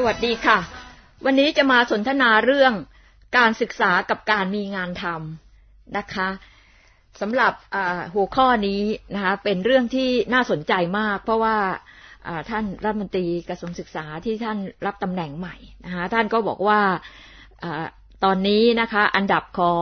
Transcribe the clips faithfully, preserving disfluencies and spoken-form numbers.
วัสดีค่ะวันนี้จะมาสนทนาเรื่องการศึกษากับการมีงานทำนะคะสำหรับหัวข้อนี้นะคะเป็นเรื่องที่น่าสนใจมากเพราะว่าท่านรัฐมนตรีกระทรวงศึกษาที่ท่านรับตำแหน่งใหม่นะคะท่านก็บอกว่าตอนนี้นะคะอันดับของ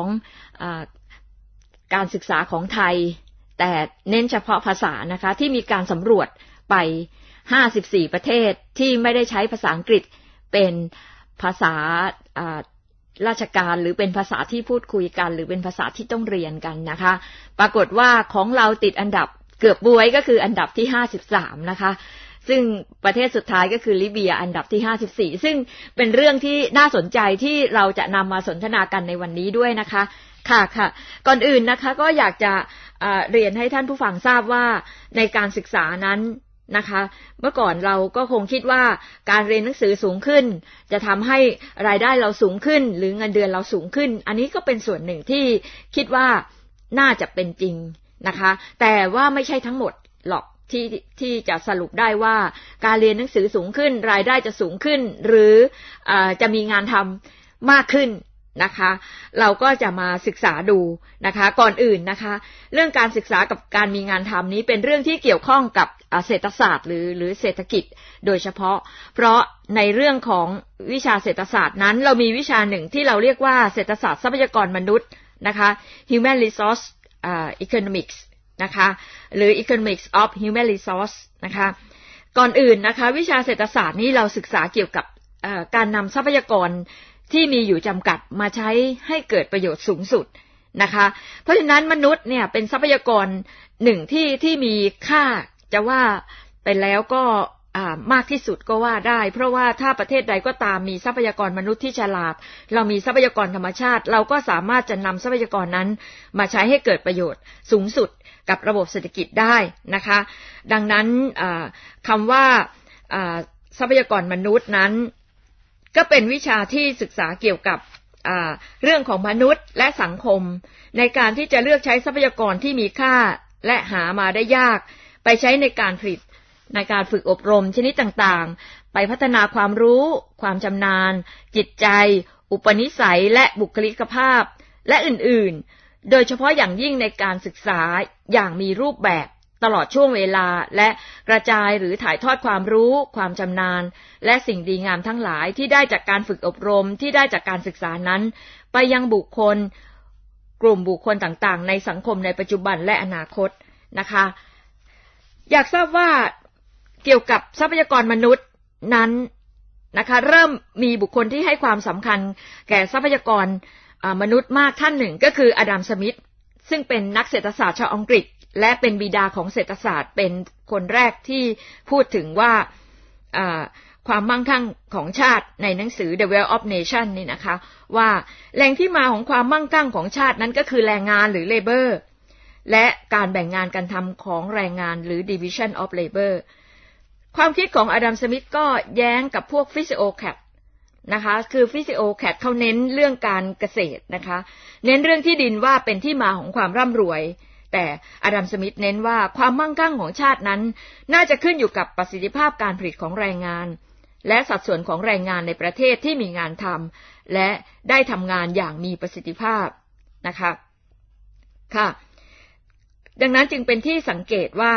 การศึกษาของไทยแต่เน้นเฉพาะภาษานะคะที่มีการสำรวจไปห้าสิบสี่ประเทศที่ไม่ได้ใช้ภาษาอังกฤษเป็นภาษาราชการหรือเป็นภาษาที่พูดคุยกันหรือเป็นภาษาที่ต้องเรียนกันนะคะปรากฏว่าของเราติดอันดับเกือบบวยก็คืออันดับที่ห้าสิบสามนะคะซึ่งประเทศสุดท้ายก็คือลิเบียอันดับที่ห้าสิบสี่ซึ่งเป็นเรื่องที่น่าสนใจที่เราจะนำมาสนทนากันในวันนี้ด้วยนะคะค่ะค่ะก่อนอื่นนะคะก็อยากจะเรียนให้ท่านผู้ฟังทราบว่าในการศึกษานั้นนะคะเมื่อก่อนเราก็คงคิดว่าการเรียนหนังสือสูงขึ้นจะทำให้รายได้เราสูงขึ้นหรือเงินเดือนเราสูงขึ้นอันนี้ก็เป็นส่วนหนึ่งที่คิดว่าน่าจะเป็นจริงนะคะแต่ว่าไม่ใช่ทั้งหมดหรอกที่ที่จะสรุปได้ว่าการเรียนหนังสือสูงขึ้นรายได้จะสูงขึ้นหรือเอ่อจะมีงานทำมากขึ้นนะคะเราก็จะมาศึกษาดูนะคะก่อนอื่นนะคะเรื่องการศึกษากับการมีงานทำนี้เป็นเรื่องที่เกี่ยวข้องกับเศรษฐศาสตร์หรือหรือเศรษฐกิจโดยเฉพาะเพราะในเรื่องของวิชาเศรษฐศาสตร์นั้นเรามีวิชาหนึ่งที่เราเรียกว่าเศรษฐศาสตร์ทรัพยากรมนุษย์นะคะ Human Resource Economics นะคะหรือ Economics of Human Resource นะคะก่อนอื่นนะคะวิชาเศรษฐศาสตร์นี้เราศึกษาเกี่ยวกับการนำทรัพยากรที่มีอยู่จำกัดมาใช้ให้เกิดประโยชน์สูงสุดนะคะเพราะฉะนั้นมนุษย์เนี่ยเป็นทรัพยากรหนึ่งที่ที่มีค่าจะว่าไปแล้วก็มากที่สุดก็ว่าได้เพราะว่าถ้าประเทศใดก็ตามมีทรัพยากรมนุษย์ที่ฉลาดเรามีทรัพยากรธรรมชาติเราก็สามารถจะนำทรัพยากรนั้นมาใช้ให้เกิดประโยชน์สูงสุดกับระบบเศรษฐกิจได้นะคะดังนั้นคำว่าทรัพยากรมนุษย์นั้นก็เป็นวิชาที่ศึกษาเกี่ยวกับเรื่องของมนุษย์และสังคมในการที่จะเลือกใช้ทรัพยากรที่มีค่าและหามาได้ยากไปใช้ในการผลิตในการฝึกอบรมชนิดต่างๆไปพัฒนาความรู้ความชำนาญจิตใจอุปนิสัยและบุคลิกภาพและอื่นๆโดยเฉพาะอย่างยิ่งในการศึกษาอย่างมีรูปแบบตลอดช่วงเวลาและกระจายหรือถ่ายทอดความรู้ความชำนาญและสิ่งดีงามทั้งหลายที่ได้จากการฝึกอบรมที่ได้จากการศึกษานั้นไปยังบุคคลกลุ่มบุคคลต่างๆในสังคมในปัจจุบันและอนาคตนะคะอยากทราบว่าเกี่ยวกับทรัพยากรมนุษย์นั้นนะคะเริ่มมีบุคคลที่ให้ความสำคัญแก่ทรัพยากรมนุษย์มากท่านหนึ่งก็คืออดัมสมิธซึ่งเป็นนักเศรษฐศาสตร์ชาวอังกฤษและเป็นบิดาของเศรษฐศาสตร์เป็นคนแรกที่พูดถึงว่าความมั่งคั่งของชาติในหนังสือ The Wealth of Nation นี่นะคะว่าแหล่งที่มาของความมั่งคั่งของชาตินั้นก็คือแรงงานหรือ labor และการแบ่งงานการทำของแรงงานหรือ division of labor ความคิดของอดัมสมิธก็แย้งกับพวก Physiocrat นะคะคือ Physiocrat เขาเน้นเรื่องการเกษตรนะคะเน้นเรื่องที่ดินว่าเป็นที่มาของความร่ำรวยแต่อดัมสมิธเน้นว่าความมั่งคั่งของชาตินั้นน่าจะขึ้นอยู่กับประสิทธิภาพการผลิตของแรงงานและสัดส่วนของแรงงานในประเทศที่มีงานทำและได้ทำงานอย่างมีประสิทธิภาพนะคะค่ะดังนั้นจึงเป็นที่สังเกตว่า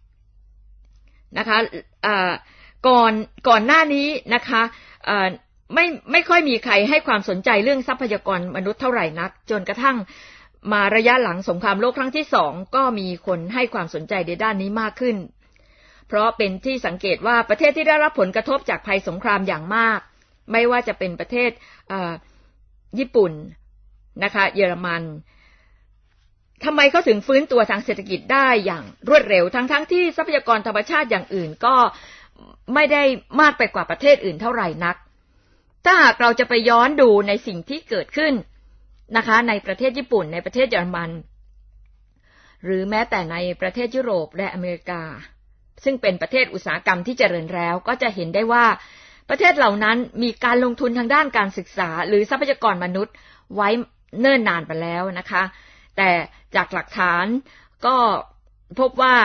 นะคะก่อนก่อนหน้านี้นะคะไม่ไม่ค่อยมีใครให้ความสนใจเรื่องทรัพยากรมนุษย์เท่าไหร่นักจนกระทั่งมาระยะหลังสงครามโลกครั้งที่สองก็มีคนให้ความสนใจในด้านนี้มากขึ้นเพราะเป็นที่สังเกตว่าประเทศที่ได้รับผลกระทบจากภัยสงครามอย่างมากไม่ว่าจะเป็นประเทศญี่ปุ่นนะคะเยอรมันทำไมเขาถึงฟื้นตัวทางเศรษฐกิจได้อย่างรวดเร็วทั้งๆ ท, ที่ทรัพยากรธรรมชาติอย่างอื่นก็ไม่ได้มากไปกว่าประเทศอื่นเท่าไหร่นักถ้าหากเราจะไปย้อนดูในสิ่งที่เกิดขึ้นนะคะในประเทศญี่ปุ่นในประเทศเยอรมันหรือแม้แต่ในประเทศยุโรปและอเมริกาซึ่งเป็นประเทศอุตสาหกรรมที่เจริญแล้วก็จะเห็นได้ว่าประเทศเหล่านั้นมีการลงทุนทางด้านการศึกษาหรือทรัพยากรมนุษย์ไว้เนิ่นนานไปแล้วนะคะแต่จากหลักฐานก็พบว่า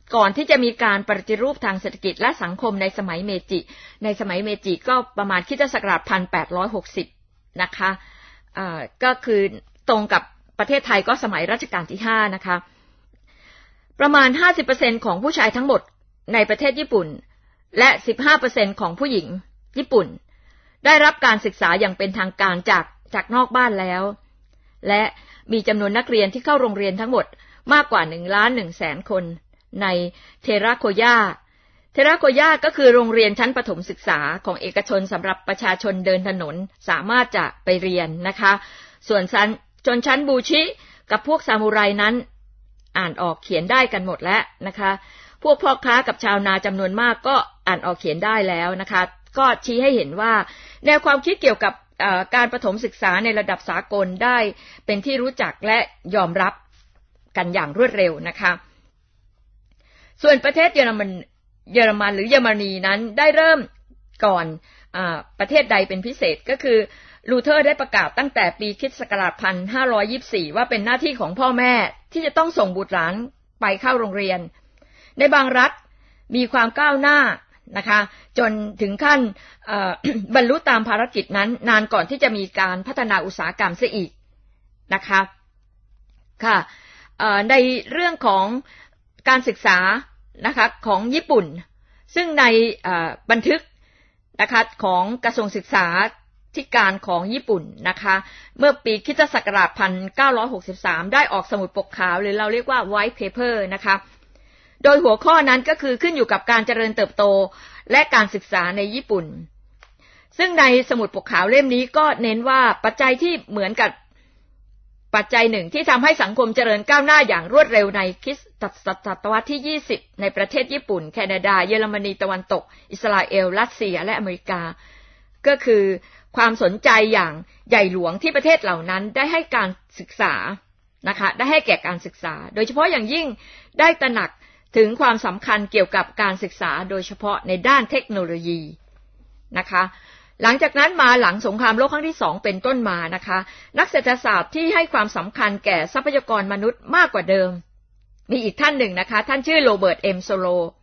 ก่อนที่จะมีการปฏิรูปทางเศรษฐกิจและสังคมในสมัยเมจิในสมัยเมจิก็ประมาณคริสตศักราชหนึ่งพันแปดร้อยหกสิบนะคะอ่าก็คือตรงกับประเทศไทยก็สมัยรัชกาลที่ห้านะคะประมาณ ห้าสิบเปอร์เซ็นต์ ของผู้ชายทั้งหมดในประเทศญี่ปุ่นและ สิบห้าเปอร์เซ็นต์ ของผู้หญิงญี่ปุ่นได้รับการศึกษาอย่างเป็นทางการจากจากนอกบ้านแล้วและมีจำนวนนักเรียนที่เข้าโรงเรียนทั้งหมดมากกว่าหนึ่งล้านหนึ่งแสนคนในเทราโกย่าเทราโกย่าก็คือโรงเรียนชั้นประถมศึกษาของเอกชนสำหรับประชาชนเดินถนนสามารถจะไปเรียนนะคะส่วนชนชั้นบูชิกับพวกซามูไรนั้นอ่านออกเขียนได้กันหมดแล้วนะคะพวกพ่อค้ากับชาวนาจำนวนมากก็อ่านออกเขียนได้แล้วนะคะก็ชี้ให้เห็นว่าแนวความคิดเกี่ยวกับการประถมศึกษาในระดับสากลได้เป็นที่รู้จักและยอมรับกันอย่างรวดเร็วนะคะส่วนประเทศเยอรมันเยอรมันหรือเยอรมนีนั้นได้เริ่มก่อนอ่าประเทศใดเป็นพิเศษก็คือลูเทอร์ได้ประกาศตั้งแต่ปีคริสต์ศักราชหนึ่งพันห้าร้อยยี่สิบสี่ว่าเป็นหน้าที่ของพ่อแม่ที่จะต้องส่งบุตรหลานไปเข้าโรงเรียนในบางรัฐมีความก้าวหน้านะคะจนถึงขั้นบรรลุตามภารกิจนั้นนานก่อนที่จะมีการพัฒนาอุตสาหกรรมเสียอีกนะคะค่ะในเรื่องของการศึกษานะคะของญี่ปุ่นซึ่งในบันทึกนะคะของกระทรวงศึกษาธิการของญี่ปุ่นนะคะเมื่อปีคริสตศักราชหนึ่งพันเก้าร้อยหกสิบสามได้ออกสมุดปกขาวหรือเราเรียกว่า White Paper นะคะโดยหัวข้อนั้นก็คือขึ้นอยู่กับการเจริญเติบโตและการศึกษาในญี่ปุ่นซึ่งในสมุดปกขาวเล่มนี้ก็เน้นว่าปัจจัยที่เหมือนกับปัจจัยหนึ่งที่ทำให้สังคมเจริญก้าวหน้าอย่างรวดเร็วในคริสตศตวรรษที่ยี่สิบในประเทศญี่ปุ่นแคนาดาเยอรมนีตะวันตกอิสราเอลรัสเซียและอเมริกาก็คือความสนใจอย่างใหญ่หลวงที่ประเทศเหล่านั้นได้ให้การศึกษานะคะได้ให้แก่การศึกษาโดยเฉพาะอย่างยิ่งได้ตระหนักถึงความสำคัญเกี่ยวกับการศึกษาโดยเฉพาะในด้านเทคโนโลยีนะคะหลังจากนั้นมาหลังสงครามโลกครั้งที่สองเป็นต้นมานะคะนักเศรษฐศาสตร์ที่ให้ความสำคัญแก่ทรัพยากรมนุษย์มากกว่าเดิมมีอีกท่านหนึ่งนะคะท่านชื่อโรเบิร์ตเอ็มโซโล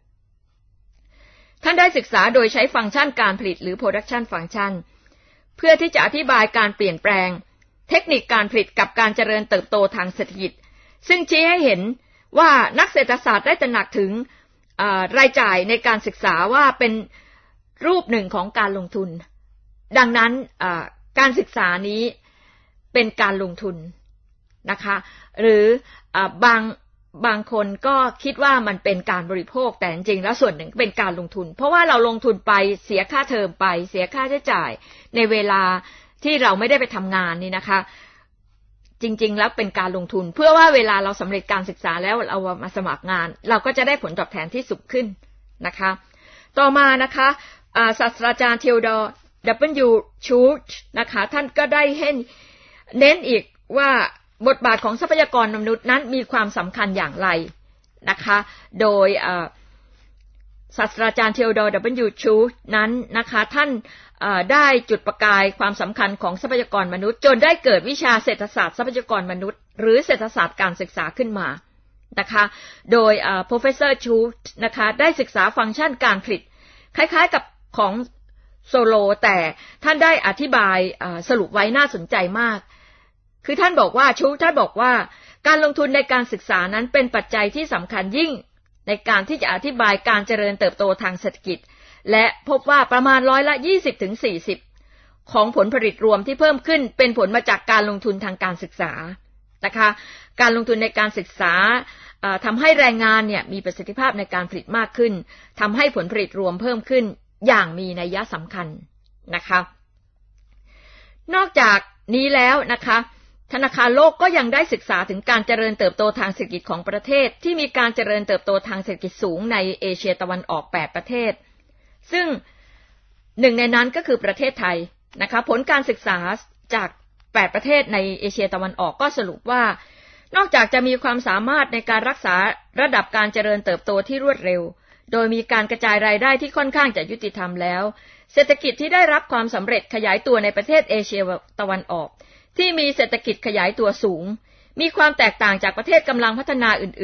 ท่านได้ศึกษาโดยใช้ฟังก์ชันการผลิตหรือ production function เพื่อที่จะอธิบายการเปลี่ยนแปลงเทคนิคการผลิตกับการเจริญเติบโตทางเศรษฐกิจซึ่งชี้ให้เห็นว่านักเศรษฐศาสตร์ได้ตระหนักถึงรายจ่ายในการศึกษาว่าเป็นรูปหนึ่งของการลงทุนดังนั้นการศึกษานี้เป็นการลงทุนนะคะหรือบางบางคนก็คิดว่ามันเป็นการบริโภคแต่จริงๆแล้วส่วนหนึ่งเป็นการลงทุนเพราะว่าเราลงทุนไปเสียค่าเทอมไปเสียค่าใช้จ่ายในเวลาที่เราไม่ได้ไปทำงานนี่นะคะจริงๆแล้วเป็นการลงทุนเพื่อว่าเวลาเราสำเร็จการศึกษาแล้วเรามาสมัครงานเราก็จะได้ผลตอบแทนที่สูงขึ้นนะคะต่อมานะคะศาสตราจารย์เทโอดอร์ ดับเบิลยู ชูชนะคะท่านก็ได้ให้เน้นอีกว่าบทบาทของทรัพยากรมนุษย์นั้นมีความสำคัญอย่างไรนะคะโดยศาสตราจารย์เทโอดอร์ ดับเบิลยู ชูชนั้นนะคะท่านได้จุดประกายความสำคัญของทรัพยากรมนุษย์จนได้เกิดวิชาเศรษฐศาสตร์ทรัพยากรมนุษย์หรือเศรษฐศาสตร์การศึกษาขึ้นมานะคะโดย Professor Chu นะคะได้ศึกษาฟังก์ชันการผลิตคล้ายๆกับของโซโลแต่ท่านได้อธิบายสรุปไว้น่าสนใจมากคือท่านบอกว่าชูท่านบอกว่าการลงทุนในการศึกษานั้นเป็นปัจจัยที่สำคัญยิ่งในการที่จะอธิบายการเจริญเติบโตทางเศรษฐกิจและพบว่าประมาณร้อยละ ยี่สิบถึงสี่สิบ ของผลผลิตรวมที่เพิ่มขึ้นเป็นผลมาจากการลงทุนทางการศึกษานะคะการลงทุนในการศึกษาทำให้แรงงานเนี่ยมีประสิทธิภาพในการผลิตมากขึ้นทำให้ผลผลิตรวมเพิ่มขึ้นอย่างมีนัยสำคัญนะคะนอกจากนี้แล้วนะคะธนาคารโลกก็ยังได้ศึกษาถึงการเจริญเติบโตทางเศรษฐกิจของประเทศที่มีการเจริญเติบโตทางเศรษฐกิจสูงในเอเชียตะวันออกแปดประเทศซึ่งหนึ่งในนั้นก็คือประเทศไทยนะคะผลการศึกษาจากแปดประเทศในเอเชียตะวันออกก็สรุปว่านอกจากจะมีความสามารถในการรักษาระดับการเจริญเติบโตที่รวดเร็วโดยมีการกระจายรายได้ที่ค่อนข้างจะยุติธรรมแล้วเศรษฐกิจที่ได้รับความสำเร็จขยายตัวในประเทศเอเชียตะวันออกที่มีเศรษฐกิจขยายตัวสูงมีความแตกต่างจากประเทศกำลังพัฒนาอื่น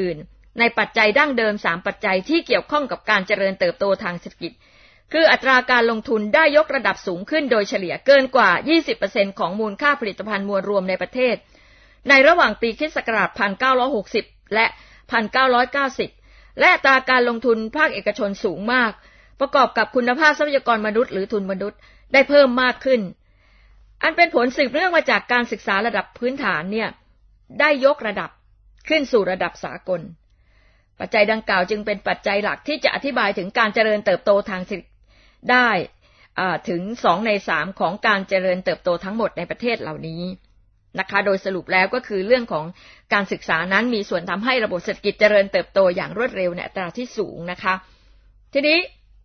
ในปัจจัยดั้งเดิมสามปัจจัยที่เกี่ยวข้องกับการเจริญเติบโตทางเศรษฐกิจคืออัตราการลงทุนได้ยกระดับสูงขึ้นโดยเฉลี่ยเกินกว่า ยี่สิบเปอร์เซ็นต์ ของมูลค่าผลิตภัณฑ์มวลรวมในประเทศในระหว่างปีค.ศ. หนึ่งพันเก้าร้อยหกสิบ และ หนึ่งพันเก้าร้อยเก้าสิบ และอัตราการลงทุนภาคเอกชนสูงมากประกอบกับคุณภาพทรัพยากรมนุษย์หรือทุนมนุษย์ได้เพิ่มมากขึ้นอันเป็นผลสืบเนื่องมาจากการศึกษาระดับพื้นฐานเนี่ยได้ยกระดับขึ้นสู่ระดับสากลปัจจัยดังกล่าวจึงเป็นปัจจัยหลักที่จะอธิบายถึงการเจริญเติบโตทางเศรษฐกิจได้ถึงสองในสามของการเจริญเติบโตทั้งหมดในประเทศเหล่านี้นะคะโดยสรุปแล้วก็คือเรื่องของการศึกษานั้นมีส่วนทำให้ระบบเศรษฐกิจเจริญเติบโตอย่างรวดเร็วในอัตราที่สูงนะคะทีนี้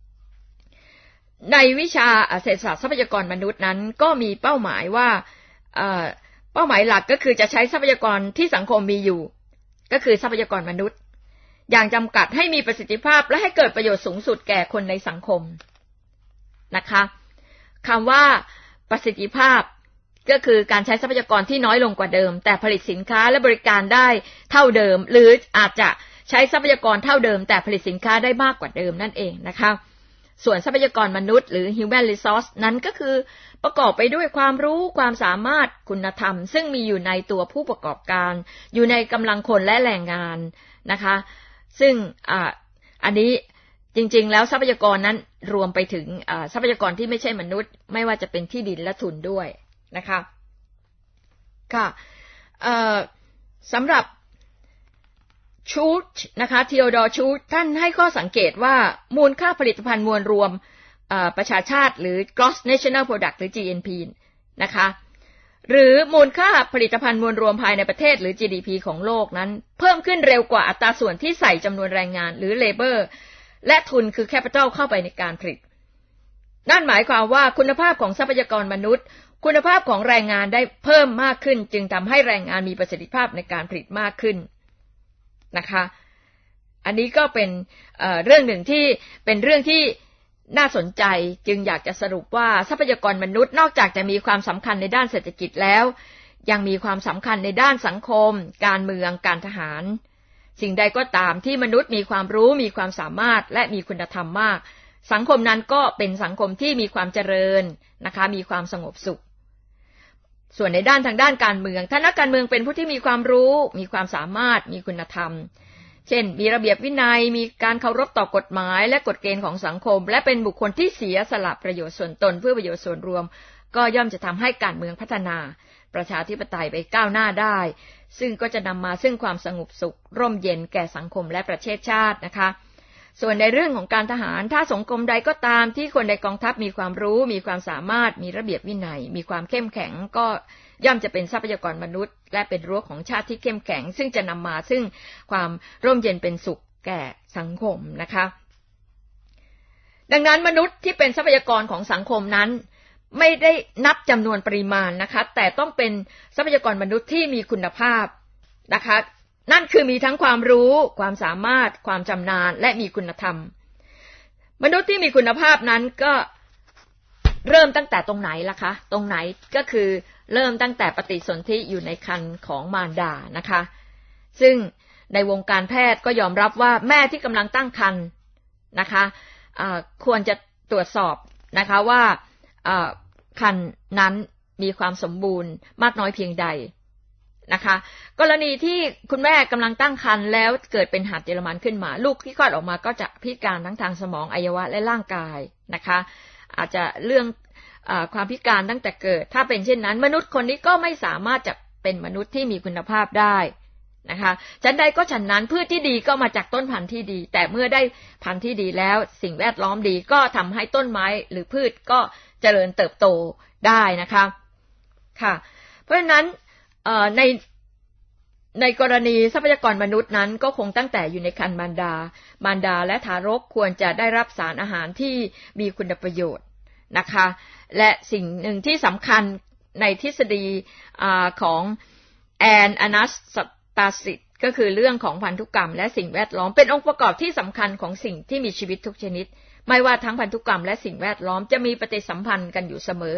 ในวิชาเศรษฐศาสตร์ทรัพยากรมนุษย์นั้นก็มีเป้าหมายว่าเป้าหมายหลักก็คือจะใช้ทรัพยากรที่สังคมมีอยู่ก็คือทรัพยากรมนุษย์อย่างจำกัดให้มีประสิทธิภาพและให้เกิดประโยชน์สูงสุดแก่คนในสังคมนะคะคำว่าประสิทธิภาพก็คือการใช้ทรัพยากรที่น้อยลงกว่าเดิมแต่ผลิตสินค้าและบริการได้เท่าเดิมหรืออาจจะใช้ทรัพยากรเท่าเดิมแต่ผลิตสินค้าได้มากกว่าเดิมนั่นเองนะคะส่วนทรัพยากรมนุษย์หรือ human resource นั้นก็คือประกอบไปด้วยความรู้ความสามารถคุณธรรมซึ่งมีอยู่ในตัวผู้ประกอบการอยู่ในกำลังคนและแรงงานนะคะซึ่งอ่าอันนี้จริงๆแล้วทรัพยากรนั้นรวมไปถึงทรัพยากรที่ไม่ใช่มนุษย์ไม่ว่าจะเป็นที่ดินและทุนด้วยนะคะค่ะสำหรับชูดนะคะทีโอดอร์ชูดท่านให้ข้อสังเกตว่ามูลค่าผลิตภัณฑ์มวลรวมประชาชาติหรือ gross national product หรือ จี เอ็น พี นะคะหรือมูลค่าผลิตภัณฑ์มวลรวมภายในประเทศหรือ จี ดี พี ของโลกนั้นเพิ่มขึ้นเร็วกว่าอัตราส่วนที่ใส่จำนวนแรงงานหรือ labor และทุนคือ capital เข้าไปในการผลิตนั่นหมายความว่าคุณภาพของทรัพยากรมนุษย์คุณภาพของแรงงานได้เพิ่มมากขึ้นจึงทำให้แรงงานมีประสิทธิภาพในการผลิตมากขึ้นนะคะอันนี้ก็เป็น เอ่อ เรื่องหนึ่งที่เป็นเรื่องที่น่าสนใจจึงอยากจะสรุปว่าทรัพยากรมนุษย์นอกจากจะมีความสำคัญในด้านเศรษฐกิจแล้วยังมีความสำคัญในด้านสังคมการเมืองการทหารสิ่งใดก็ตามที่มนุษย์มีความรู้มีความสามารถและมีคุณธรรมมากสังคมนั้นก็เป็นสังคมที่มีความเจริญนะคะมีความสงบสุขส่วนในด้านทางด้านการเมืองถ้านักการเมืองเป็นผู้ที่มีความรู้มีความสามารถมีคุณธรรมเช่นมีระเบียบวินัยมีการเคารพต่อกฎหมายและกฎเกณฑ์ของสังคมและเป็นบุคคลที่เสียสละประโยชน์ส่วนตนเพื่อประโยชน์ส่วนรวมก็ย่อมจะทำให้การเมืองพัฒนาประชาธิปไตยไปก้าวหน้าได้ซึ่งก็จะนำมาซึ่งความสงบสุขร่มเย็นแก่สังคมและประเทศชาตินะคะส่วนในเรื่องของการทหารถ้าสังคมใดก็ตามที่คนในกองทัพมีความรู้มีความสามารถมีระเบียบวินัยมีความเข้มแข็งก็ย่อมจะเป็นทรัพยากรมนุษย์และเป็นรั้วของชาติที่เข้มแข็งซึ่งจะนำมาซึ่งความร่มเย็นเป็นสุขแก่สังคมนะคะดังนั้นมนุษย์ที่เป็นทรัพยากรของสังคมนั้นไม่ได้นับจำนวนปริมาณนะคะแต่ต้องเป็นทรัพยากรมนุษย์ที่มีคุณภาพนะคะนั่นคือมีทั้งความรู้ความสามารถความชำนาญและมีคุณธรรมมนุษย์ที่มีคุณภาพนั้นก็เริ่มตั้งแต่ตรงไหนล่ะคะตรงไหนก็คือเริ่มตั้งแต่ปฏิสนธิอยู่ในครรภ์ของมารดานะคะซึ่งในวงการแพทย์ก็ยอมรับว่าแม่ที่กำลังตั้งครรภ์นะคะะควรจะตรวจสอบนะคะว่าครรภ์นั้นมีความสมบูรณ์มากน้อยเพียงใดนะคะกรณีที่คุณแม่กำลังตั้งครรภ์แล้วเกิดเป็นหัดเยอรมันขึ้นมาลูกที่คลอดออกมาก็จะพิการทั้งทางสมองอวัยวะและร่างกายนะคะอาจจะเรื่องความพิการตั้งแต่เกิดถ้าเป็นเช่นนั้นมนุษย์คนนี้ก็ไม่สามารถจะเป็นมนุษย์ที่มีคุณภาพได้นะคะฉันใดก็ฉันนั้นพืชที่ดีก็มาจากต้นพันธุ์ที่ดีแต่เมื่อได้พันธุ์ที่ดีแล้วสิ่งแวดล้อมดีก็ทำให้ต้นไม้หรือพืชก็เจริญเติบโตได้นะคะค่ะเพราะฉะนั้นในในกรณีทรัพยากรมนุษย์นั้นก็คงตั้งแต่อยู่ในครรภ์มารดามารดาและทารกควรจะได้รับสารอาหารที่มีคุณประโยชน์นะคะและสิ่งหนึ่งที่สำคัญในทฤษฎีของแอนอนัสตาซิสก็คือเรื่องของพันธุกรรมและสิ่งแวดล้อมเป็นองค์ประกอบที่สำคัญของสิ่งที่มีชีวิตทุกชนิดไม่ว่าทั้งพันธุกรรมและสิ่งแวดล้อมจะมีปฏิสัมพันธ์กันอยู่เสมอ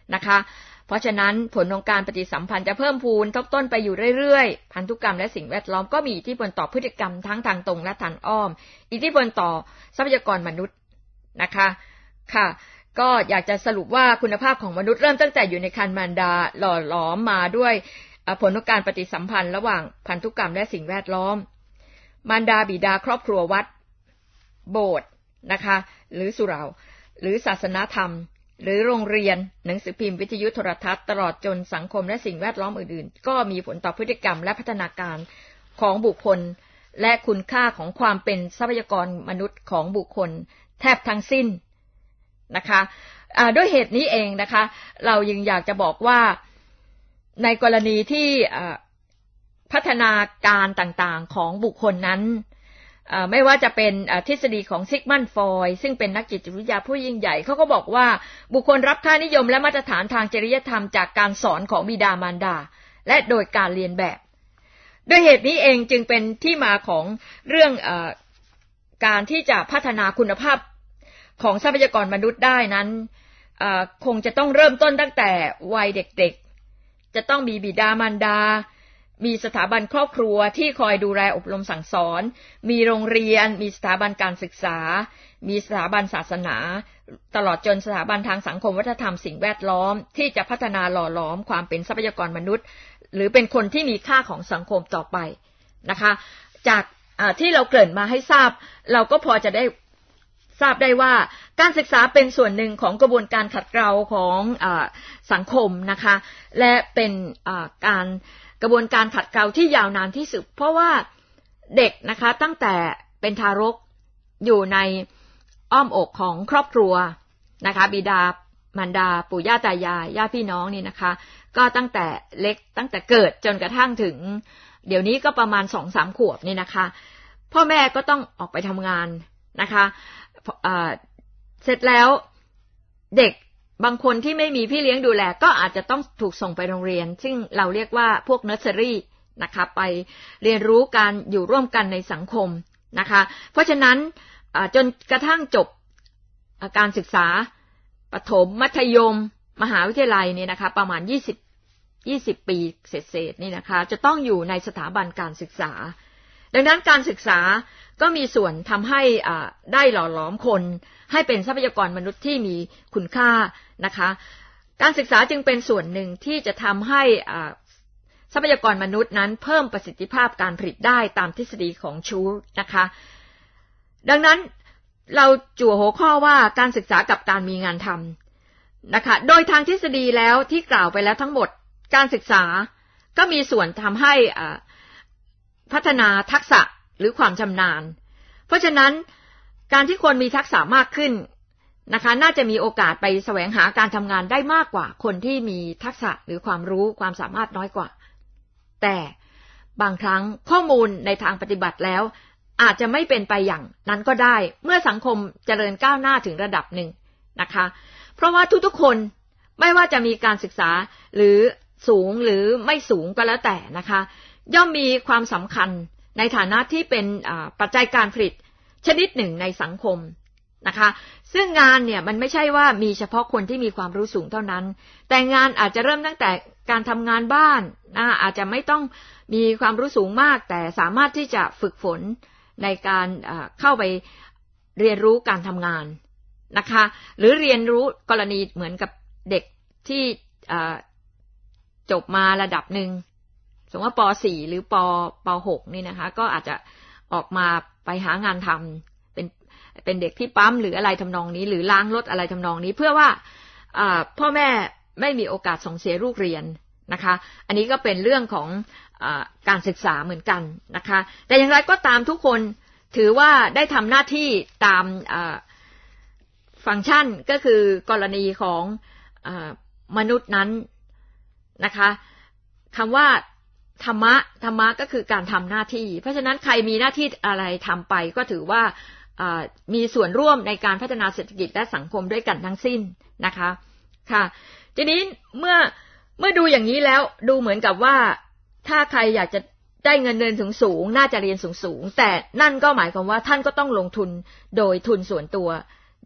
นะคะเพราะฉะนั้นผลของการปฏิสัมพันธ์จะเพิ่มพูนทบต้นไปอยู่เรื่อยๆพันธุกรรมและสิ่งแวดล้อมก็มีอิทธิพลต่อพฤติกรรมทั้งทางตรงและทางอ้อมอิทธิพลต่อทรัพยากรมนุษย์นะคะค่ะก็อยากจะสรุปว่าคุณภาพของมนุษย์เริ่มตั้งแต่อยู่ในครรภ์มารดาหล่อหลอมมาด้วยผลของการปฏิสัมพันธ์ระหว่างพันธุกรรมและสิ่งแวดล้อมมารดาบิดาครอบครัววัดโบสถ์นะคะหรือสุเหร่าหรือศาสนธรรมหรือโรงเรียนหนังสือพิมพ์วิทยุโทรทัศน์ตลอดจนสังคมและสิ่งแวดล้อมอื่นๆก็มีผลต่อพฤติกรรมและพัฒนาการของบุคคลและคุณค่าของความเป็นทรัพยากรมนุษย์ของบุคคลแทบทั้งสิ้นนะคะด้วยเหตุนี้เองนะคะเรายังอยากจะบอกว่าในกรณีที่พัฒนาการต่างๆของบุคคลนั้นไม่ว่าจะเป็นทฤษฎีของซิกมันด์ฟรอยด์ซึ่งเป็นนักจิตวิทยาผู้ยิ่งใหญ่เขาก็บอกว่าบุคคลรับค่านิยมและมาตรฐานทางจริยธรรมจากการสอนของบิดามารดาและโดยการเรียนแบบด้วยเหตุนี้เองจึงเป็นที่มาของเรื่องเอ่อการที่จะพัฒนาคุณภาพของทรัพยากรมนุษย์ได้นั้นเอ่อคงจะต้องเริ่มต้นตั้งแต่วัยเด็กๆจะต้องมีบิดามารดามีสถาบันครอบครัวที่คอยดูแลอบรมสั่งสอนมีโรงเรียนมีสถาบันการศึกษามีสถาบันศาสนาตลอดจนสถาบันทางสังคมวัฒนธรรมสิ่งแวดล้อมที่จะพัฒนาหล่อหลอมความเป็นทรัพยากรมนุษย์หรือเป็นคนที่มีค่าของสังคมต่อไปนะคะจากที่เราเกริ่นมาให้ทราบเราก็พอจะได้ทราบได้ว่าการศึกษาเป็นส่วนหนึ่งของกระบวนการขัดเกลาของอ่าสังคมนะคะและเป็นอ่าการกระบวนการขัดเกลาที่ยาวนานที่สุดเพราะว่าเด็กนะคะตั้งแต่เป็นทารกอยู่ในอ้อมอกของครอบครัวนะคะบิดามารดาปู่ย่าตายายญาติพี่น้องนี่นะคะก็ตั้งแต่เล็กตั้งแต่เกิดจนกระทั่งถึงเดี๋ยวนี้ก็ประมาณ สองถึงสาม ขวบนี่นะคะพ่อแม่ก็ต้องออกไปทำงานนะคะเสร็จแล้วเด็กบางคนที่ไม่มีพี่เลี้ยงดูแลก็อาจจะต้องถูกส่งไปโรงเรียนซึ่งเราเรียกว่าพวกเนอร์เซอรี่นะคะไปเรียนรู้การอยู่ร่วมกันในสังคมนะคะเพราะฉะนั้นจนกระทั่งจบการศึกษาประถมมัธยมมหาวิทยาลัยเนี่ยนะคะประมาณยี่สิบ ยี่สิบปีเศษๆนี่นะคะจะต้องอยู่ในสถาบันการศึกษาดังนั้นการศึกษาก็มีส่วนทำให้ได้หล่อหลอมคนให้เป็นทรัพยากรมนุษย์ที่มีคุณค่านะคะการศึกษาจึงเป็นส่วนหนึ่งที่จะทำให้ทรัพยากรมนุษย์นั้นเพิ่มประสิทธิภาพการผลิตได้ตามทฤษฎีของชูร์นะคะดังนั้นเราจั่วหัวข้อว่าการศึกษากับการมีงานทำนะคะโดยทางทฤษฎีแล้วที่กล่าวไปแล้วทั้งหมดการศึกษาก็มีส่วนทำให้พัฒนาทักษะหรือความชำนาญเพราะฉะนั้นการที่คนมีทักษะมากขึ้นนะคะน่าจะมีโอกาสไปแสวงหาการทำงานได้มากกว่าคนที่มีทักษะหรือความรู้ความสามารถน้อยกว่าแต่บางครั้งข้อมูลในทางปฏิบัติแล้วอาจจะไม่เป็นไปอย่างนั้นก็ได้เมื่อสังคมเจริญก้าวหน้าถึงระดับหนึ่งนะคะเพราะว่าทุกๆคนไม่ว่าจะมีการศึกษาหรือสูงหรือไม่สูงก็แล้วแต่นะคะย่อมมีความสำคัญในฐานะที่เป็นปัจจัยการผลิตชนิดหนึ่งในสังคมนะคะซึ่งงานเนี่ยมันไม่ใช่ว่ามีเฉพาะคนที่มีความรู้สูงเท่านั้นแต่งานอาจจะเริ่มตั้งแต่การทำงานบ้านนะอาจจะไม่ต้องมีความรู้สูงมากแต่สามารถที่จะฝึกฝนในการเข้าไปเรียนรู้การทำงานนะคะหรือเรียนรู้กรณีเหมือนกับเด็กที่จบมาระดับหนึ่งสมมติว่าป สี่ หรือปป หกนี่นะคะก็อาจจะออกมาไปหางานทำเป็นเป็นเด็กที่ปั๊มหรืออะไรทำนองนี้หรือล้างรถอะไรทำนองนี้เพื่อว่าพ่อแม่ไม่มีโอกาสส่งเสียลูกเรียนนะคะอันนี้ก็เป็นเรื่องของการศึกษาเหมือนกันนะคะแต่อย่างไรก็ตามทุกคนถือว่าได้ทำหน้าที่ตามฟังก์ชันก็คือกรณีของมนุษย์นั้นนะคะคำว่าธรรมะธรรมะก็คือการทำหน้าที่เพราะฉะนั้นใครมีหน้าที่อะไรทำไปก็ถือว่ามีส่วนร่วมในการพัฒนาเศรษฐกิจและสังคมด้วยกันทั้งสิ้นนะคะค่ะทีนี้เมื่อเมื่อดูอย่างนี้แล้วดูเหมือนกับว่าถ้าใครอยากจะได้เงินเดือนสูงๆน่าจะเรียนสูงๆแต่นั่นก็หมายความว่าท่านก็ต้องลงทุนโดยทุนส่วนตัว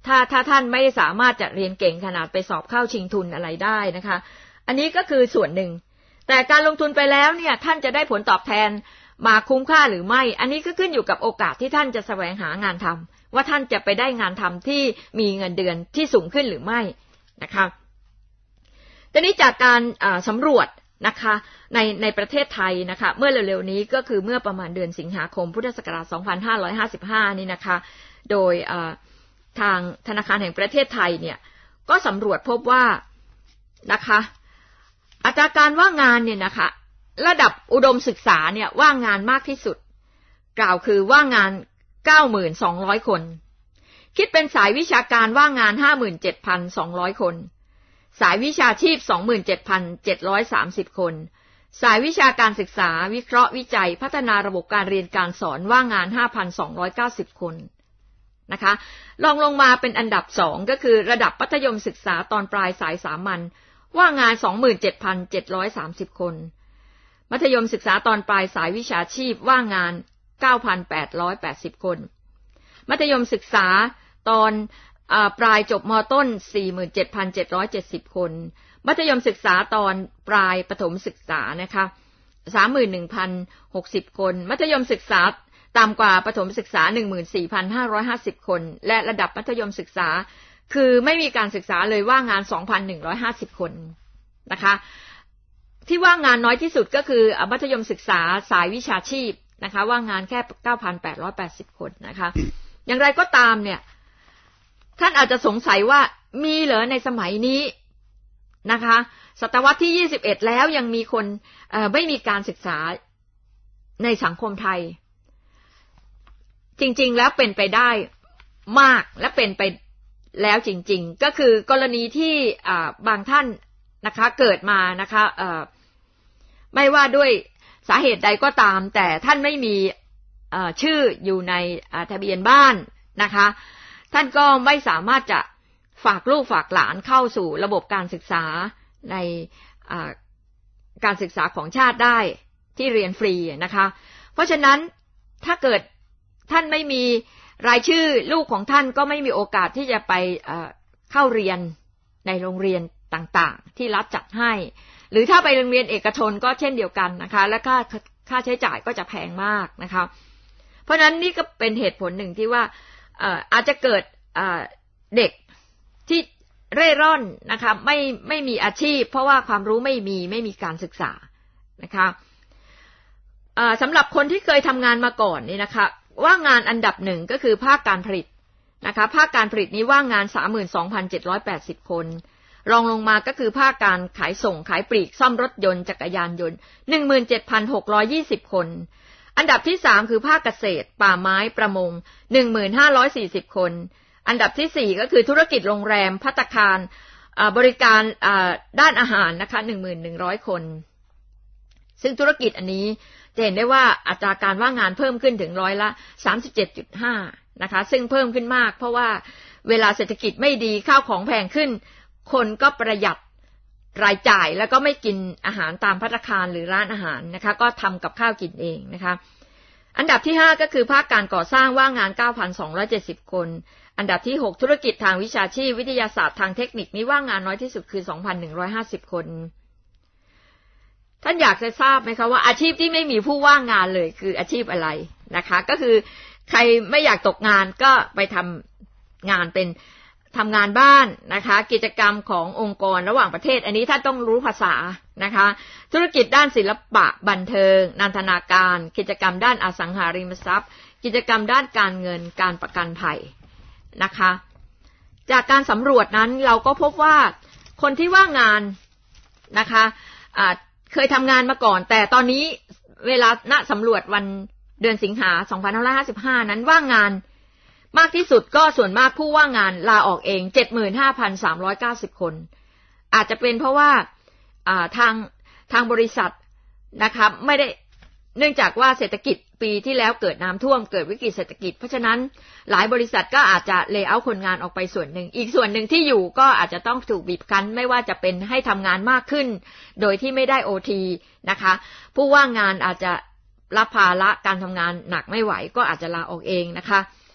ถ้าถ้าท่านไม่สามารถจะเรียนเก่งขนาดไปสอบเข้าชิงทุนอะไรได้นะคะอันนี้ก็คือส่วนหนึ่งแต่การลงทุนไปแล้วเนี่ยท่านจะได้ผลตอบแทนมาคุ้มค่าหรือไม่อันนี้ก็ขึ้นอยู่กับโอกาสที่ท่านจะแสวงหางานทำว่าท่านจะไปได้งานทำที่มีเงินเดือนที่สูงขึ้นหรือไม่นะคะทีนี้จากการสำรวจนะคะในในประเทศไทยนะคะเมื่อเร็วๆนี้ก็คือเมื่อประมาณเดือนสิงหาคมพุทธศักราชสองพันห้าร้อยห้าสิบห้านี่นะคะโดยทางธนาคารแห่งประเทศไทยเนี่ยก็สำรวจพบว่านะคะอัตราการว่างงานเนี่ยนะคะระดับอุดมศึกษาเนี่ยว่างงานมากที่สุดกล่าวคือว่างงาน เก้าหมื่นสองร้อย คนคิดเป็นสายวิชาการว่างงาน ห้าหมื่นเจ็ดพันสองร้อย คนสายวิชาชีพ สองหมื่นเจ็ดพันเจ็ดร้อยสามสิบ คนสายวิชาการศึกษาวิเคราะห์วิจัยพัฒนาระบบการเรียนการสอนว่างงาน ห้าพันสองร้อยเก้าสิบ คนนะคะรองลงมาเป็นอันดับสองก็คือระดับมัธยมศึกษาตอนปลายสายสามัญว่างงาน สองหมื่นเจ็ดพันเจ็ดร้อยสามสิบ คนมัธยมศึกษาตอนปลายสายวิชาชีพว่างงาน เก้าพันแปดร้อยแปดสิบ คนมัธยมศึกษาตอนปลายจบม.ต้น สี่หมื่นเจ็ดพันเจ็ดร้อยเจ็ดสิบ คนมัธยมศึกษาตอนปลายประถมศึกษานะคะ สามหมื่นหนึ่งพันหกสิบ คนมัธยมศึกษาต่ำกว่าประถมศึกษา หนึ่งหมื่นสี่พันห้าร้อยห้าสิบ คนและระดับมัธยมศึกษาคือไม่มีการศึกษาเลยว่างงาน สองพันหนึ่งร้อยห้าสิบ คนนะคะที่ว่างงานน้อยที่สุดก็คือมัธยมศึกษาสายวิชาชีพนะคะว่างงานแค่ เก้าพันแปดร้อยแปดสิบ คนนะคะอย่างไรก็ตามเนี่ยท่านอาจจะสงสัยว่ามีเหรอในสมัยนี้นะคะศตวรรษที่ยี่สิบเอ็ดแล้วยังมีคนเอ่อไม่มีการศึกษาในสังคมไทยจริงๆแล้วเป็นไปได้มากและเป็นไปแล้วจริงๆก็คือกรณีที่อ่าบางท่านนะคะเกิดมานะคะเอ่อไม่ว่าด้วยสาเหตุใดก็ตามแต่ท่านไม่มีเอ่อชื่ออยู่ในอ่าทะเบียนบ้านนะคะท่านก็ไม่สามารถจะฝากลูกฝากหลานเข้าสู่ระบบการศึกษาในอ่าการศึกษาของชาติได้ที่เรียนฟรีนะคะเพราะฉะนั้นถ้าเกิดท่านไม่มีรายชื่อลูกของท่านก็ไม่มีโอกาสที่จะไปเอ่อเข้าเรียนในโรงเรียนต่างๆที่รัฐจัดให้หรือถ้าไปโรงเรียนเอกชนก็เช่นเดียวกันนะคะและค่าค่าใช้จ่ายก็จะแพงมากนะคะเพราะฉะนั้นนี่ก็เป็นเหตุผลหนึ่งที่ว่าเอ่ออาจจะเกิดเอ่อเด็กที่เร่ร่อนนะคะไม่ไม่มีอาชีพเพราะว่าความรู้ไม่มีไม่มีการศึกษานะคะเอ่อสำหรับคนที่เคยทำงานมาก่อนนี่นะคะว่างงานอันดับหนึ่งก็คือภาคการผลิตนะคะภาคการผลิตนี้ว่างงาน สามหมื่นสองพันเจ็ดร้อยแปดสิบ คนรองลงมาก็คือภาคการขายส่งขายปลีกซ่อมรถยนต์จักรยานยนต์ หนึ่งหมื่นเจ็ดพันหกร้อยยี่สิบ คนอันดับที่สามคือภาคเกษตรป่าไม้ประมง หนึ่งหมื่นห้าร้อยสี่สิบ คนอันดับที่สี่ก็คือธุรกิจโรงแรมภัตตาคารบริการด้านอาหารนะคะ หนึ่งหมื่นหนึ่งร้อย คนซึ่งธุรกิจอันนี้จะเห็นได้ว่าอัตราการว่างงานเพิ่มขึ้นถึงร้อยละ สามสิบเจ็ดจุดห้า นะคะซึ่งเพิ่มขึ้นมากเพราะว่าเวลาเศรษฐกิจไม่ดีข้าวของแพงขึ้นคนก็ประหยัดรายจ่ายแล้วก็ไม่กินอาหารตามภัตตาคารหรือร้านอาหารนะคะก็ทำกับข้าวกินเองนะคะอันดับที่ห้าก็คือภาคการก่อสร้างว่างงาน เก้าพันสองร้อยเจ็ดสิบ คนอันดับที่หกธุรกิจทางวิชาชีพวิทยาศาสตร์ทางเทคนิคนี้ว่างงานน้อยที่สุดคือ สองพันหนึ่งร้อยห้าสิบ คนท่านอยากจะทราบไหมคะว่าอาชีพที่ไม่มีผู้ว่างงานเลยคืออาชีพอะไรนะคะก็คือใครไม่อยากตกงานก็ไปทำงานเป็นทำงานบ้านนะคะกิจกรรมขององค์กรระหว่างประเทศอันนี้ท่านต้องรู้ภาษานะคะธุรกิจด้านศิลปะบันเทิงนันทนาการกิจกรรมด้านอสังหาริมทรัพย์กิจกรรมด้านการเงินการประกันภัยนะคะจากการสำรวจนั้นเราก็พบว่าคนที่ว่างงานนะคะอ่าเคยทำงานมาก่อนแต่ตอนนี้เวลาณสำรวจวันเดือนสิงหาคมสองพันห้าร้อยห้าสิบห้านั้นว่างงานมากที่สุดก็ส่วนมากผู้ว่างงานลาออกเอง เจ็ดหมื่นห้าพันสามร้อยเก้าสิบ คนอาจจะเป็นเพราะว่าอ่าทางทางบริษัทนะคะไม่ได้เนื่องจากว่าเศรษฐกิจปีที่แล้วเกิดน้ำท่วมเกิดวิกฤตเศรษฐกิจเพราะฉะนั้นหลายบริษัทก็อาจจะเลย์เอาท์คนงานออกไปส่วนหนึ่งอีกส่วนหนึ่งที่อยู่ก็อาจจะต้องถูกบีบคั้นไม่ว่าจะเป็นให้ทำงานมากขึ้นโดยที่ไม่ได้ โอ ที นะคะผู้ว่างงานอาจจะรับภาระการทำงานหนักไม่ไหวก็อาจจะลาออกเองนะคะ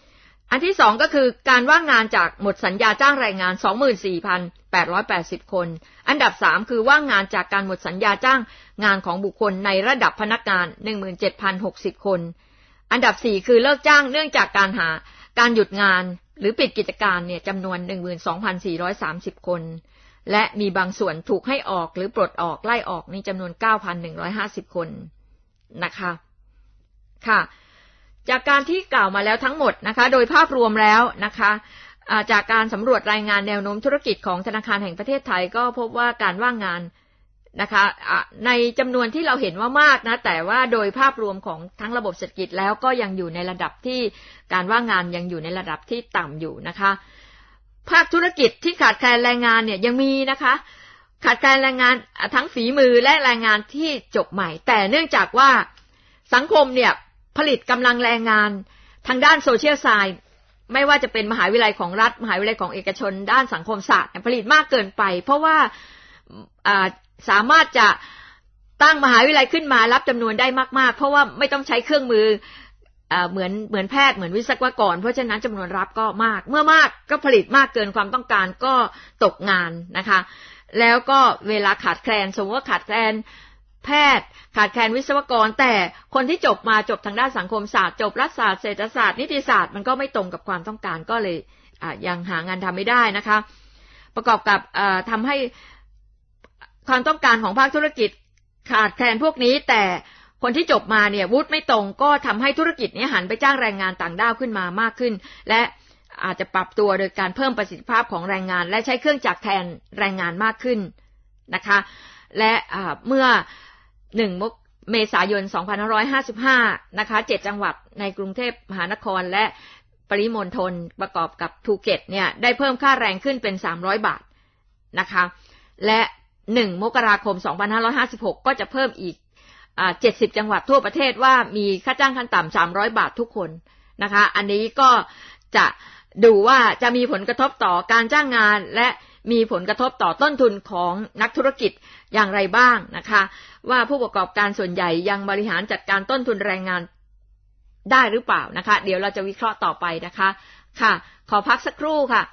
อันที่สองก็คือการว่างงานจากหมดสัญญาจ้างแรงงาน สองหมื่นสี่พันแปดร้อยแปดสิบ คนอันดับสามคือว่างงานจากการหมดสัญญาจ้างงานของบุคคลในระดับพนักงาน หนึ่งหมื่นเจ็ดพันหกสิบ คนอันดับสี่คือเลิกจ้างเนื่องจากการหาการหยุดงานหรือปิดกิจการเนี่ยจำนวน หนึ่งหมื่นสองพันสี่ร้อยสามสิบ คนและมีบางส่วนถูกให้ออกหรือปลดออกไล่ออกนี่จำนวน เก้าพันหนึ่งร้อยห้าสิบ คนนะคะค่ะจากการที่กล่าวมาแล้วทั้งหมดนะคะโดยภาพรวมแล้วนะคะจากการสำรวจรายงานแนวโน้มธุรกิจของธนาคารแห่งประเทศไทยก็พบว่าการว่างงานนะคะในจำนวนที่เราเห็นว่ามากนะแต่ว่าโดยภาพรวมของทั้งระบบเศรษฐกิจแล้วก็ยังอยู่ในระดับที่การว่างงานยังอยู่ในระดับที่ต่ำอยู่นะคะภาคธุรกิจที่ขาดแคลนแรงงานเนี่ยยังมีนะคะขาดแคลนแรงงานทั้งฝีมือและแรงงานที่จบใหม่แต่เนื่องจากว่าสังคมเนี่ยผลิตกำลังแรงงานทางด้านโซเชียลไซน์ไม่ว่าจะเป็นมหาวิทยาลัยของรัฐมหาวิทยาลัยของเอกชนด้านสังคมศาสตร์ผลิตมากเกินไปเพราะว่าสามารถจะตั้งมหาวิทยาลัยขึ้นมารับจำนวนได้มากๆเพราะว่าไม่ต้องใช้เครื่องมือเหมือนเหมือนแพทย์เหมือนวิศวกรเพราะฉะนั้นจำนวนรับก็มากเมื่อมากก็ผลิตมากเกินความต้องการก็ตกงานนะคะแล้วก็เวลาขาดแคลนสมมติว่าขาดแคลนแพทย์ขาดแคลนวิศวกรแต่คนที่จบมาจบทางด้านสังคมศาสตร์จบรัฐศาสตร์เศรษฐศาสตร์นิติศาสตร์มันก็ไม่ตรงกับความต้องการก็เลยยังหางานทำไม่ได้นะคะประกอบกับทำให้ความต้องการของภาคธุรกิจขาดแคลนพวกนี้แต่คนที่จบมาเนี่ยวุฒิไม่ตรงก็ทำให้ธุรกิจนี้หันไปจ้างแรงงานต่างด้าวขึ้นมามากขึ้นและอาจจะปรับตัวโดยการเพิ่มประสิทธิภาพของแรงงานและใช้เครื่องจักรแทนแรงงานมากขึ้นนะคะและเมื่อหนึ่งเมษายนสองพันห้าร้อยห้าสิบห้านะคะเจ็ดจังหวัดในกรุงเทพมหานครและปริมณฑลประกอบกับภูเก็ตเนี่ยได้เพิ่มค่าแรงขึ้นเป็นสามร้อยบาทนะคะและหนึ่งมกราคมสองพันห้าร้อยห้าสิบหกก็จะเพิ่มอีกอ่าเจ็ดสิบจังหวัดทั่วประเทศว่ามีค่าจ้างขั้นต่ำสามร้อยบาททุกคนนะคะอันนี้ก็จะดูว่าจะมีผลกระทบต่อการจ้างงานและมีผลกระทบต่อต้นทุนของนักธุรกิจอย่างไรบ้างนะคะว่าผู้ประกอบการส่วนใหญ่ยังบริหารจัดการต้นทุนแรงงานได้หรือเปล่านะคะเดี๋ยวเราจะวิเคราะห์ต่อไปนะคะค่ะขอพักสักครู่ค่ะ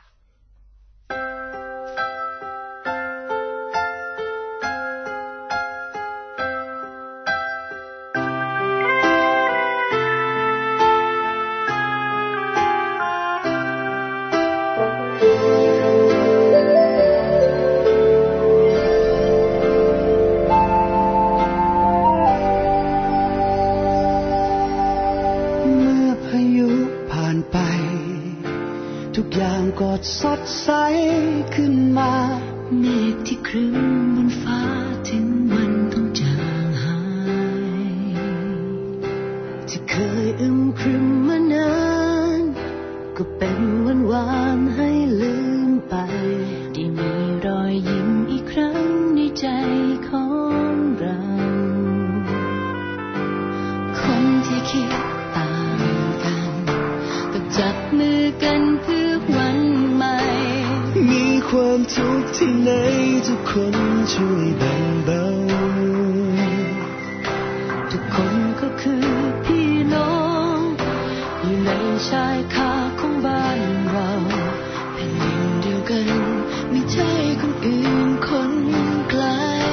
ก็สดใสขึ้นมาเมฆที่ครึ้มบนฟ้าถึงวันต้องจางหายที่เคยอึมครึมมานานก็เป็นวันวานให้ลืมไปได้มีรอยยิ้มอีกครั้งในใจของเราคนที่คิดต่างกันต้องจับมือกันเพื่อวันใหม่มีความทุกข์ที่ไหนทุกคนช่วยแบ่งเบาทุกคนก็คือพี่น้องอยู่ในชายคาของบ้านเราแผ่นดินเดียวกันไม่ใช่คนอื่นคนไกล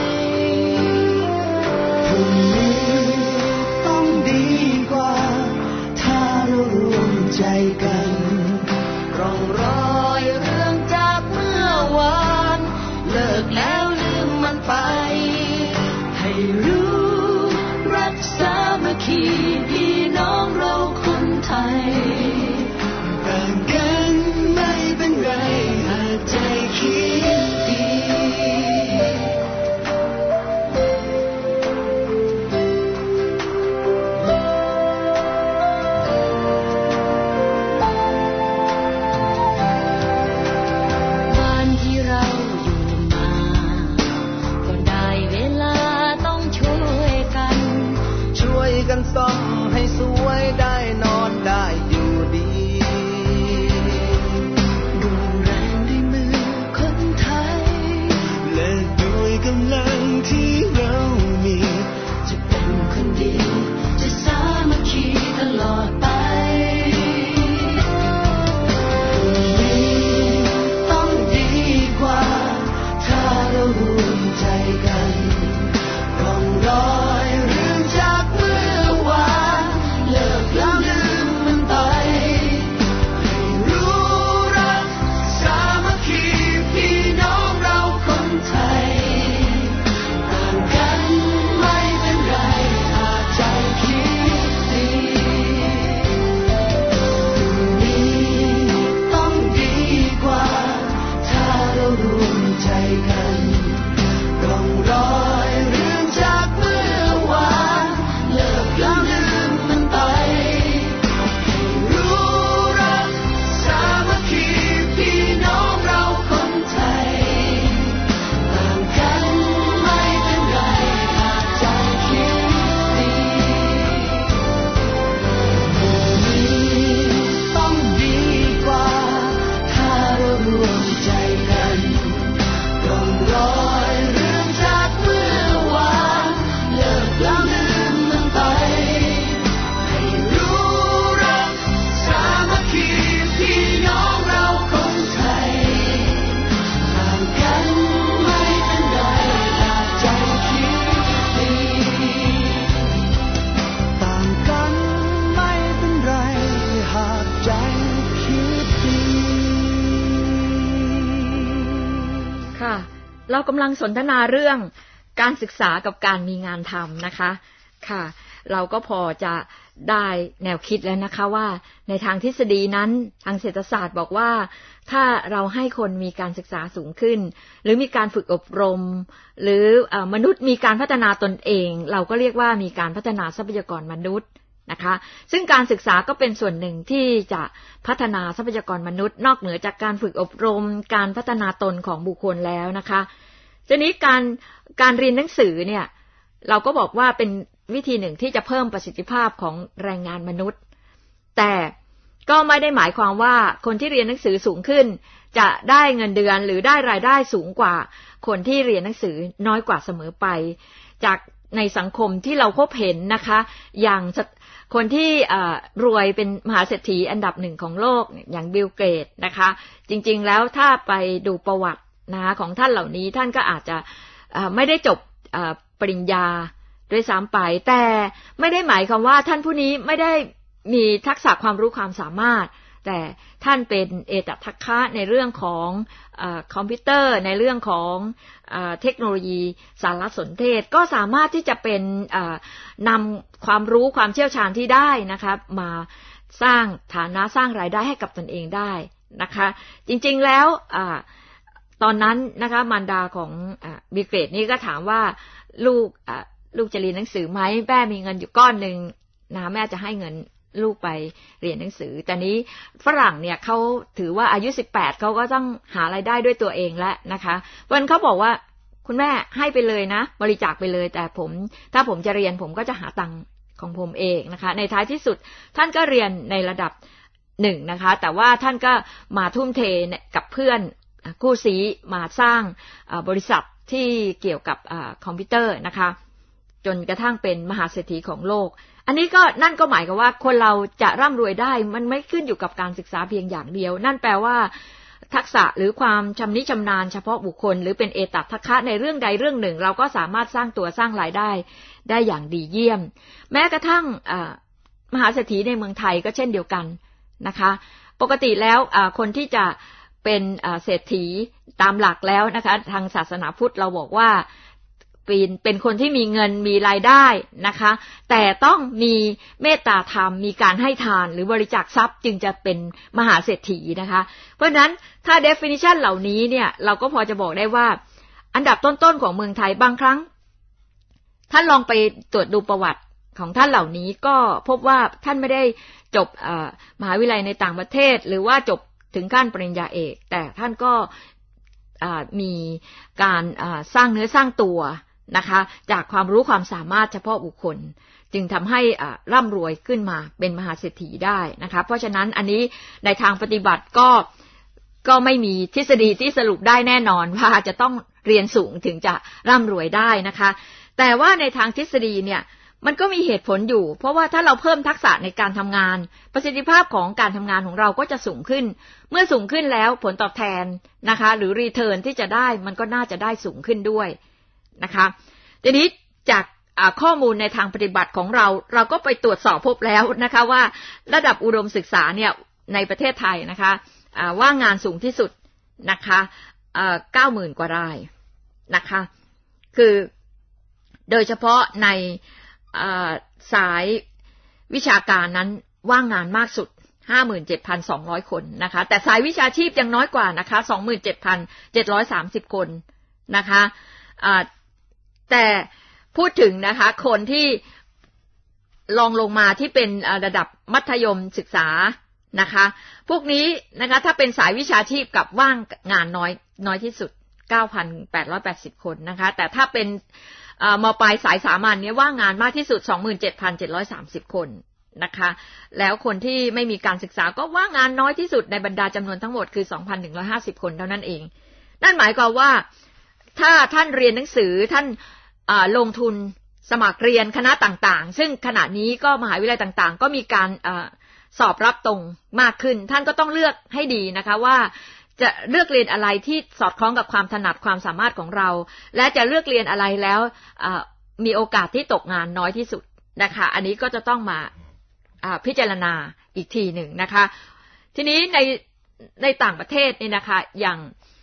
พรุ่งนี้ต้องดีกว่าถ้าเรารวมใจกันร่องรอยเรื่องจากเมื่อวานเลิกแล้วลืมมันไปให้รู้รักสามัคคีพี่น้องเราคนไทยต่างกันไม่เป็นไรหากใจคิดดีกันซ่อมให้สวยได้นอนได้อยู่ดีด้วยแรงด้วยมือคนไทยและด้วยกำลังที่เรามีจะเป็นคนดีจะสามัคคีตลอดไปเรากำลังสนทนาเรื่องการศึกษากับการมีงานทำนะคะค่ะเราก็พอจะได้แนวคิดแล้วนะคะว่าในทางทฤษฎีนั้นทางเศรษฐศาสตร์บอกว่าถ้าเราให้คนมีการศึกษาสูงขึ้นหรือมีการฝึกอบรมหรือมนุษย์มีการพัฒนาตนเองเราก็เรียกว่ามีการพัฒนาทรัพยากรมนุษย์นะคะซึ่งการศึกษาก็เป็นส่วนหนึ่งที่จะพัฒนาทรัพยากรมนุษย์นอกเหนือจากการฝึกอบรมการพัฒนาตนของบุคคลแล้วนะคะทีนี้การการเรียนหนังสือเนี่ยเราก็บอกว่าเป็นวิธีหนึ่งที่จะเพิ่มประสิทธิภาพของแรงงานมนุษย์แต่ก็ไม่ได้หมายความว่าคนที่เรียนหนังสือสูงขึ้นจะได้เงินเดือนหรือได้รายได้สูงกว่าคนที่เรียนหนังสือน้อยกว่าเสมอไปจากในสังคมที่เราพบเห็นนะคะอย่างคนที่รวยเป็นมหาเศรษฐีอันดับหนึ่งของโลกอย่างบิลเกตนะคะจริงๆแล้วถ้าไปดูประวัตินะคะของท่านเหล่านี้ท่านก็อาจจะไม่ได้จบปริญญาด้วยซ้ำไปแต่ไม่ได้หมายความว่าท่านผู้นี้ไม่ได้มีทักษะความรู้ความสามารถแต่ท่านเป็นเอตทัคคะในเรื่องของเอ่อคอมพิวเตอร์ในเรื่องของเอ่อเทคโนโลยีสารสนเทศก็สามารถที่จะเป็นเอ่อนำความรู้ความเชี่ยวชาญที่ได้นะคะมาสร้างฐานะสร้างรายได้ให้กับตนเองได้นะคะจริงๆแล้วอ่าตอนนั้นนะคะมารดาของอ่าบิลเกตนี่ก็ถามว่าลูกอ่าลูกจะเรียนหนังสือไหมแม่มีเงินอยู่ก้อนนึงนะแม่จะให้เงินลูกไปเรียนหนังสือแต่นี้ฝรั่งเนี่ยเขาถือว่าอายุสิบแปดเขาก็ต้องหารายได้ด้วยตัวเองแล้วนะคะวันเขาบอกว่าคุณแม่ให้ไปเลยนะบริจาคไปเลยแต่ผมถ้าผมจะเรียนผมก็จะหาตังค์ของผมเองนะคะในท้ายที่สุดท่านก็เรียนในระดับหนึ่งนะคะแต่ว่าท่านก็มาทุ่มเทกับเพื่อนคู่ซีมาสร้างบริษัทที่เกี่ยวกับคอมพิวเตอร์นะคะจนกระทั่งเป็นมหาเศรษฐีของโลกอันนี้ก็นั่นก็หมายความว่าคนเราจะร่ำรวยได้มันไม่ขึ้นอยู่กับการศึกษาเพียงอย่างเดียวนั่นแปลว่าทักษะหรือความชำนิชำนาญเฉพาะบุคคลหรือเป็นเอตทัคคะในเรื่องใดเรื่องหนึ่งเราก็สามารถสร้างตัวสร้างรายได้ได้อย่างดีเยี่ยมแม้กระทั่งมหาเศรษฐีในเมืองไทยก็เช่นเดียวกันนะคะปกติแล้วคนที่จะเป็นเศรษฐีตามหลักแล้วนะคะทางศาสนาพุทธเราบอกว่าเป็นเป็นคนที่มีเงินมีรายได้นะคะแต่ต้องมีเมตตาธรรมมีการให้ทานหรือบริจาคทรัพย์จึงจะเป็นมหาเศรษฐีนะคะเพราะฉะนั้นถ้า definition เหล่านี้เนี่ยเราก็พอจะบอกได้ว่าอันดับต้นๆของเมืองไทยบางครั้งท่านลองไปตรวจดูประวัติของท่านเหล่านี้ก็พบว่าท่านไม่ได้จบมหาวิทยาลัยในต่างประเทศหรือว่าจบถึงขั้นปริญญาเอกแต่ท่านก็มีการสร้างเนื้อสร้างตัวนะคะจากความรู้ความสามารถเฉพาะบุคคลจึงทำให้ร่ำรวยขึ้นมาเป็นมหาเศรษฐีได้นะคะเพราะฉะนั้นอันนี้ในทางปฏิบัติก็ก็ไม่มีทฤษฎีที่สรุปได้แน่นอนว่าจะต้องเรียนสูงถึงจะร่ำรวยได้นะคะแต่ว่าในทางทฤษฎีเนี่ยมันก็มีเหตุผลอยู่เพราะว่าถ้าเราเพิ่มทักษะในการทำงานประสิทธิภาพของการทำงานของเราก็จะสูงขึ้นเมื่อสูงขึ้นแล้วผลตอบแทนนะคะหรือรีเทิร์นที่จะได้มันก็น่าจะได้สูงขึ้นด้วยนะคะทีนี้จากข้อมูลในทางปฏิบัติของเราเราก็ไปตรวจสอบพบแล้วนะคะว่าระดับอุดมศึกษาเนี่ยในประเทศไทยนะคะว่างงานสูงที่สุดนะคะเก้าหมื่นกว่ารายนะคะคือโดยเฉพาะในสายวิชาการนั้นว่างงานมากสุด ห้าหมื่นเจ็ดพันสองร้อย คนนะคะแต่สายวิชาชีพยังน้อยกว่านะคะ สองหมื่นเจ็ดพันเจ็ดร้อยสามสิบ คนนะคะแต่พูดถึงนะคะคนที่ลองลงมาที่เป็นระดับมัธยมศึกษานะคะพวกนี้นะคะถ้าเป็นสายวิชาชีพกับว่างงานน้อยน้อยที่สุด เก้าพันแปดร้อยแปดสิบ คนนะคะแต่ถ้าเป็นม.ปลายสายสามัญเนี่ยว่างงานมากที่สุด สองหมื่นเจ็ดพันเจ็ดร้อยสามสิบ คนนะคะแล้วคนที่ไม่มีการศึกษาก็ว่างงานน้อยที่สุดในบรรดาจำนวนทั้งหมดคือ สองพันหนึ่งร้อยห้าสิบ คนเท่านั้นเองนั่นหมายความว่าถ้าท่านเรียนหนังสือท่านลงทุนสมัครเรียนคณะต่างๆซึ่งขณะนี้ก็มหาวิทยาลัยต่างๆก็มีการสอบรับตรงมากขึ้นท่านก็ต้องเลือกให้ดีนะคะว่าจะเลือกเรียนอะไรที่สอดคล้องกับความถนัดความสามารถของเราและจะเลือกเรียนอะไรแล้วมีโอกาสที่ตกงานน้อยที่สุดนะคะอันนี้ก็จะต้องมาพิจารณาอีกทีหนึ่งนะคะทีนี้ในในต่างประเทศนี่นะคะอย่าง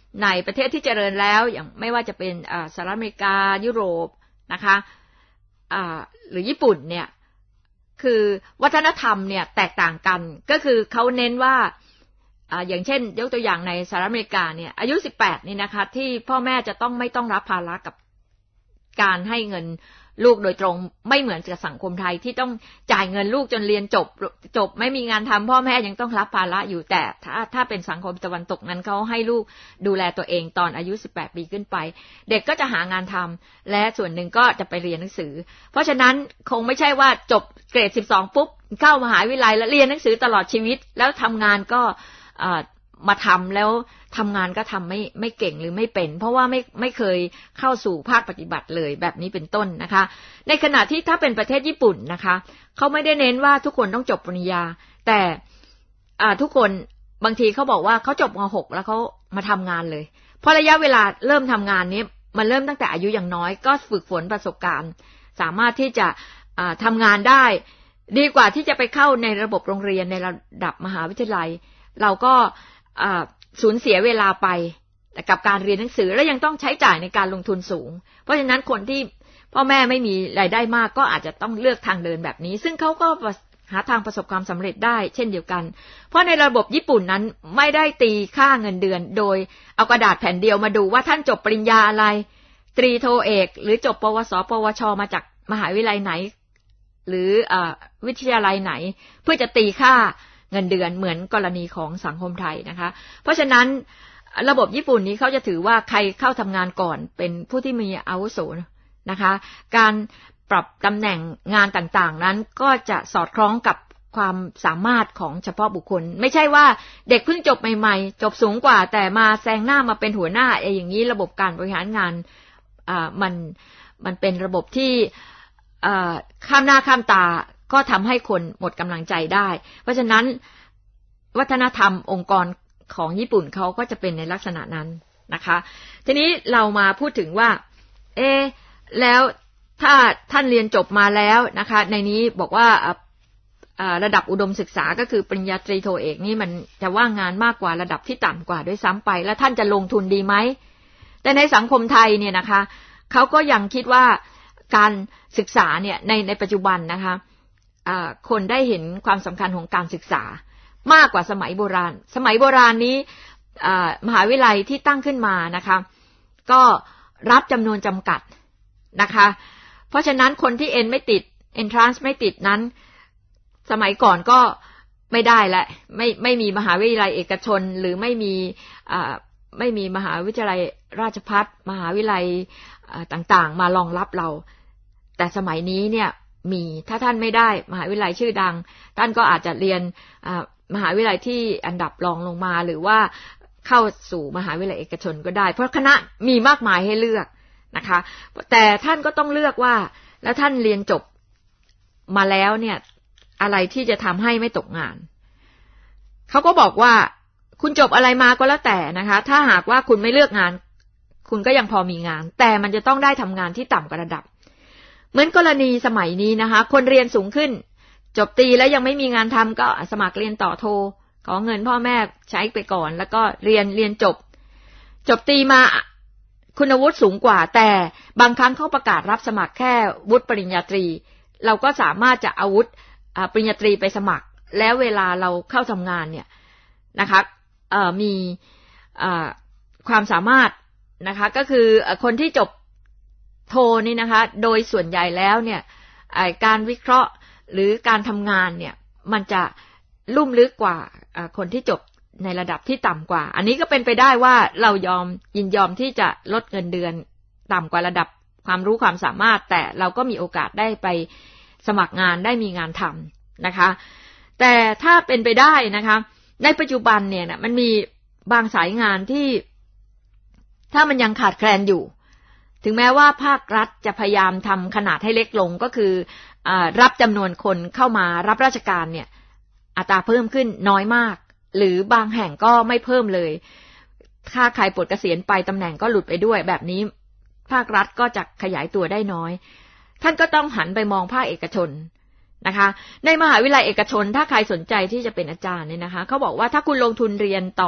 ในประเทศที่เจริญแล้วอย่างไม่ว่าจะเป็นสหรัฐอเมริกายุโรปนะคะหรือญี่ปุ่นเนี่ยคือวัฒนธรรมเนี่ยแตกต่างกันก็คือเขาเน้นว่าอย่างเช่นยกตัวอย่างในสหรัฐอเมริกาเนี่ยอายุสิบแปดนี่นะคะที่พ่อแม่จะต้องไม่ต้องรับภาระกับการให้เงินลูกโดยตรงไม่เหมือนกับสังคมไทยที่ต้องจ่ายเงินลูกจนเรียนจบจบไม่มีงานทำพ่อแม่ยังต้องรับภาระอยู่แต่ถ้าถ้าเป็นสังคมตะวันตกนั้นเขาให้ลูกดูแลตัวเองตอนอายุสิบแปดปีขึ้นไปเด็กก็จะหางานทำและส่วนหนึ่งก็จะไปเรียนหนังสือเพราะฉะนั้นคงไม่ใช่ว่าจบเกรดสิบสองปุ๊บเข้ามหาวิทยาลัยแล้วเรียนหนังสือตลอดชีวิตแล้วทำงานก็มาทำแล้วทำงานก็ทำไม่ไม่เก่งหรือไม่เป็นเพราะว่าไม่ไม่เคยเข้าสู่ภาคปฏิบัติเลยแบบนี้เป็นต้นนะคะในขณะที่ถ้าเป็นประเทศญี่ปุ่นนะคะเขาไม่ได้เน้นว่าทุกคนต้องจบปริญญาแต่ทุกคนบางทีเขาบอกว่าเขาจบม หกแล้วเขามาทำงานเลยเพราะระยะเวลาเริ่มทำงานนี้มันเริ่มตั้งแต่อายุอย่างน้อยก็ฝึกฝนประสบการณ์สามารถที่จะทำงานได้ดีกว่าที่จะไปเข้าในระบบโรงเรียนในระดับมหาวิทยาลัยเราก็สูญเสียเวลาไปกับการเรียนหนังสือและยังต้องใช้จ่ายในการลงทุนสูงเพราะฉะนั้นคนที่พ่อแม่ไม่มีรายได้มากก็อาจจะต้องเลือกทางเดินแบบนี้ซึ่งเขาก็หาทางประสบความสำเร็จได้เช่นเดียวกันเพราะในระบบญี่ปุ่นนั้นไม่ได้ตีค่าเงินเดือนโดยเอากระดาษแผ่นเดียวมาดูว่าท่านจบปริญญาอะไรตรีโทเอกหรือจบปวสปวชมาจากมหาวิทยาลัยไหนหรือวิทยาลัยไหนเพื่อจะตีค่าเงินเดือนเหมือนกรณีของสังคมไทยนะคะเพราะฉะนั้นระบบญี่ปุ่นนี้เขาจะถือว่าใครเข้าทำงานก่อนเป็นผู้ที่มีอาวุโสนะคะการปรับตำแหน่งงานต่างๆนั้นก็จะสอดคล้องกับความสามารถของเฉพาะบุคคลไม่ใช่ว่าเด็กเพิ่งจบใหม่ๆจบสูงกว่าแต่มาแซงหน้ามาเป็นหัวหน้าไอ้อย่างนี้ระบบการบริหารงานอ่ามันมันเป็นระบบที่อ่าข้ามหน้าข้ามตาก็ทำให้คนหมดกำลังใจได้เพราะฉะนั้นวัฒนธรรมองค์กรของญี่ปุ่นเขาก็จะเป็นในลักษณะนั้นนะคะทีนี้เรามาพูดถึงว่าเอ๊ะแล้วถ้าท่านเรียนจบมาแล้วนะคะในนี้บอกว่าระดับอุดมศึกษาก็คือปริญญาตรีโทเอกนี่มันจะว่างงานมากกว่าระดับที่ต่ำกว่าด้วยซ้ำไปแล้วท่านจะลงทุนดีไหมแต่ในสังคมไทยเนี่ยนะคะเขาก็ยังคิดว่าการศึกษาเนี่ยในในปัจจุบันนะคะคนได้เห็นความสำคัญของการศึกษามากกว่าสมัยโบราณสมัยโบราณนี้มหาวิทยาลัยที่ตั้งขึ้นมานะคะก็รับจำนวนจำกัดนะคะเพราะฉะนั้นคนที่เอ็นไม่ติด entrance ไม่ติดนั้นสมัยก่อนก็ไม่ได้และไม่ไม่มีมหาวิทยาลัยเอกชนหรือไม่มีไม่มีมหาวิทยาลัยราชภัฏมหาวิทยาลัยต่างๆมารองรับเราแต่สมัยนี้เนี่ยมีถ้าท่านไม่ได้มหาวิทยาลัยชื่อดังท่านก็อาจจะเรียนมหาวิทยาลัยที่อันดับรองลงมาหรือว่าเข้าสู่มหาวิทยาลัยเอกชนก็ได้เพราะคณะมีมากมายให้เลือกนะคะแต่ท่านก็ต้องเลือกว่าแล้วท่านเรียนจบมาแล้วเนี่ยอะไรที่จะทำให้ไม่ตกงานเขาก็บอกว่าคุณจบอะไรมาก็แล้วแต่นะคะถ้าหากว่าคุณไม่เลือกงานคุณก็ยังพอมีงานแต่มันจะต้องได้ทำงานที่ต่ำกว่าระดับเหมือนกรณีสมัยนี้นะคะคนเรียนสูงขึ้นจบตรีแล้วยังไม่มีงานทำก็สมัครเรียนต่อโทขอเงินพ่อแม่ใช้ไปก่อนแล้วก็เรียนเรียนจบจบตรีมาคุณวุฒิสูงกว่าแต่บางครั้งเขาประกาศรับสมัครแค่วุฒิปริญญาตรีเราก็สามารถจะเอาวุฒิปริญญาตรีไปสมัครแล้วเวลาเราเข้าทำงานเนี่ยนะคะมีความสามารถนะคะก็คือคนที่จบโทนี่นะคะโดยส่วนใหญ่แล้วเนี่ยการวิเคราะห์หรือการทำงานเนี่ยมันจะลุ่มลึกกว่าคนที่จบในระดับที่ต่ำกว่าอันนี้ก็เป็นไปได้ว่าเรายอมยินยอมที่จะลดเงินเดือนต่ำกว่าระดับความรู้ความสามารถแต่เราก็มีโอกาสได้ไปสมัครงานได้มีงานทำนะคะแต่ถ้าเป็นไปได้นะคะในปัจจุบันเนี่ยนะมันมีบางสายงานที่ถ้ามันยังขาดแคลนอยู่ถึงแม้ว่าภาครัฐจะพยายามทำขนาดให้เล็กลงก็คืออ่ารับจำนวนคนเข้ามารับราชการเนี่ยอัตราเพิ่มขึ้นน้อยมากหรือบางแห่งก็ไม่เพิ่มเลยถ้าใครปลดเกษียณไปตำแหน่งก็หลุดไปด้วยแบบนี้ภาครัฐก็จะขยายตัวได้น้อยท่านก็ต้องหันไปมองภาคเอกชนนะคะในมหาวิทยาลัยเอกชนถ้าใครสนใจที่จะเป็นอาจารย์เนี่ยนะคะเขาบอกว่าถ้าคุณลงทุนเรียนต่อ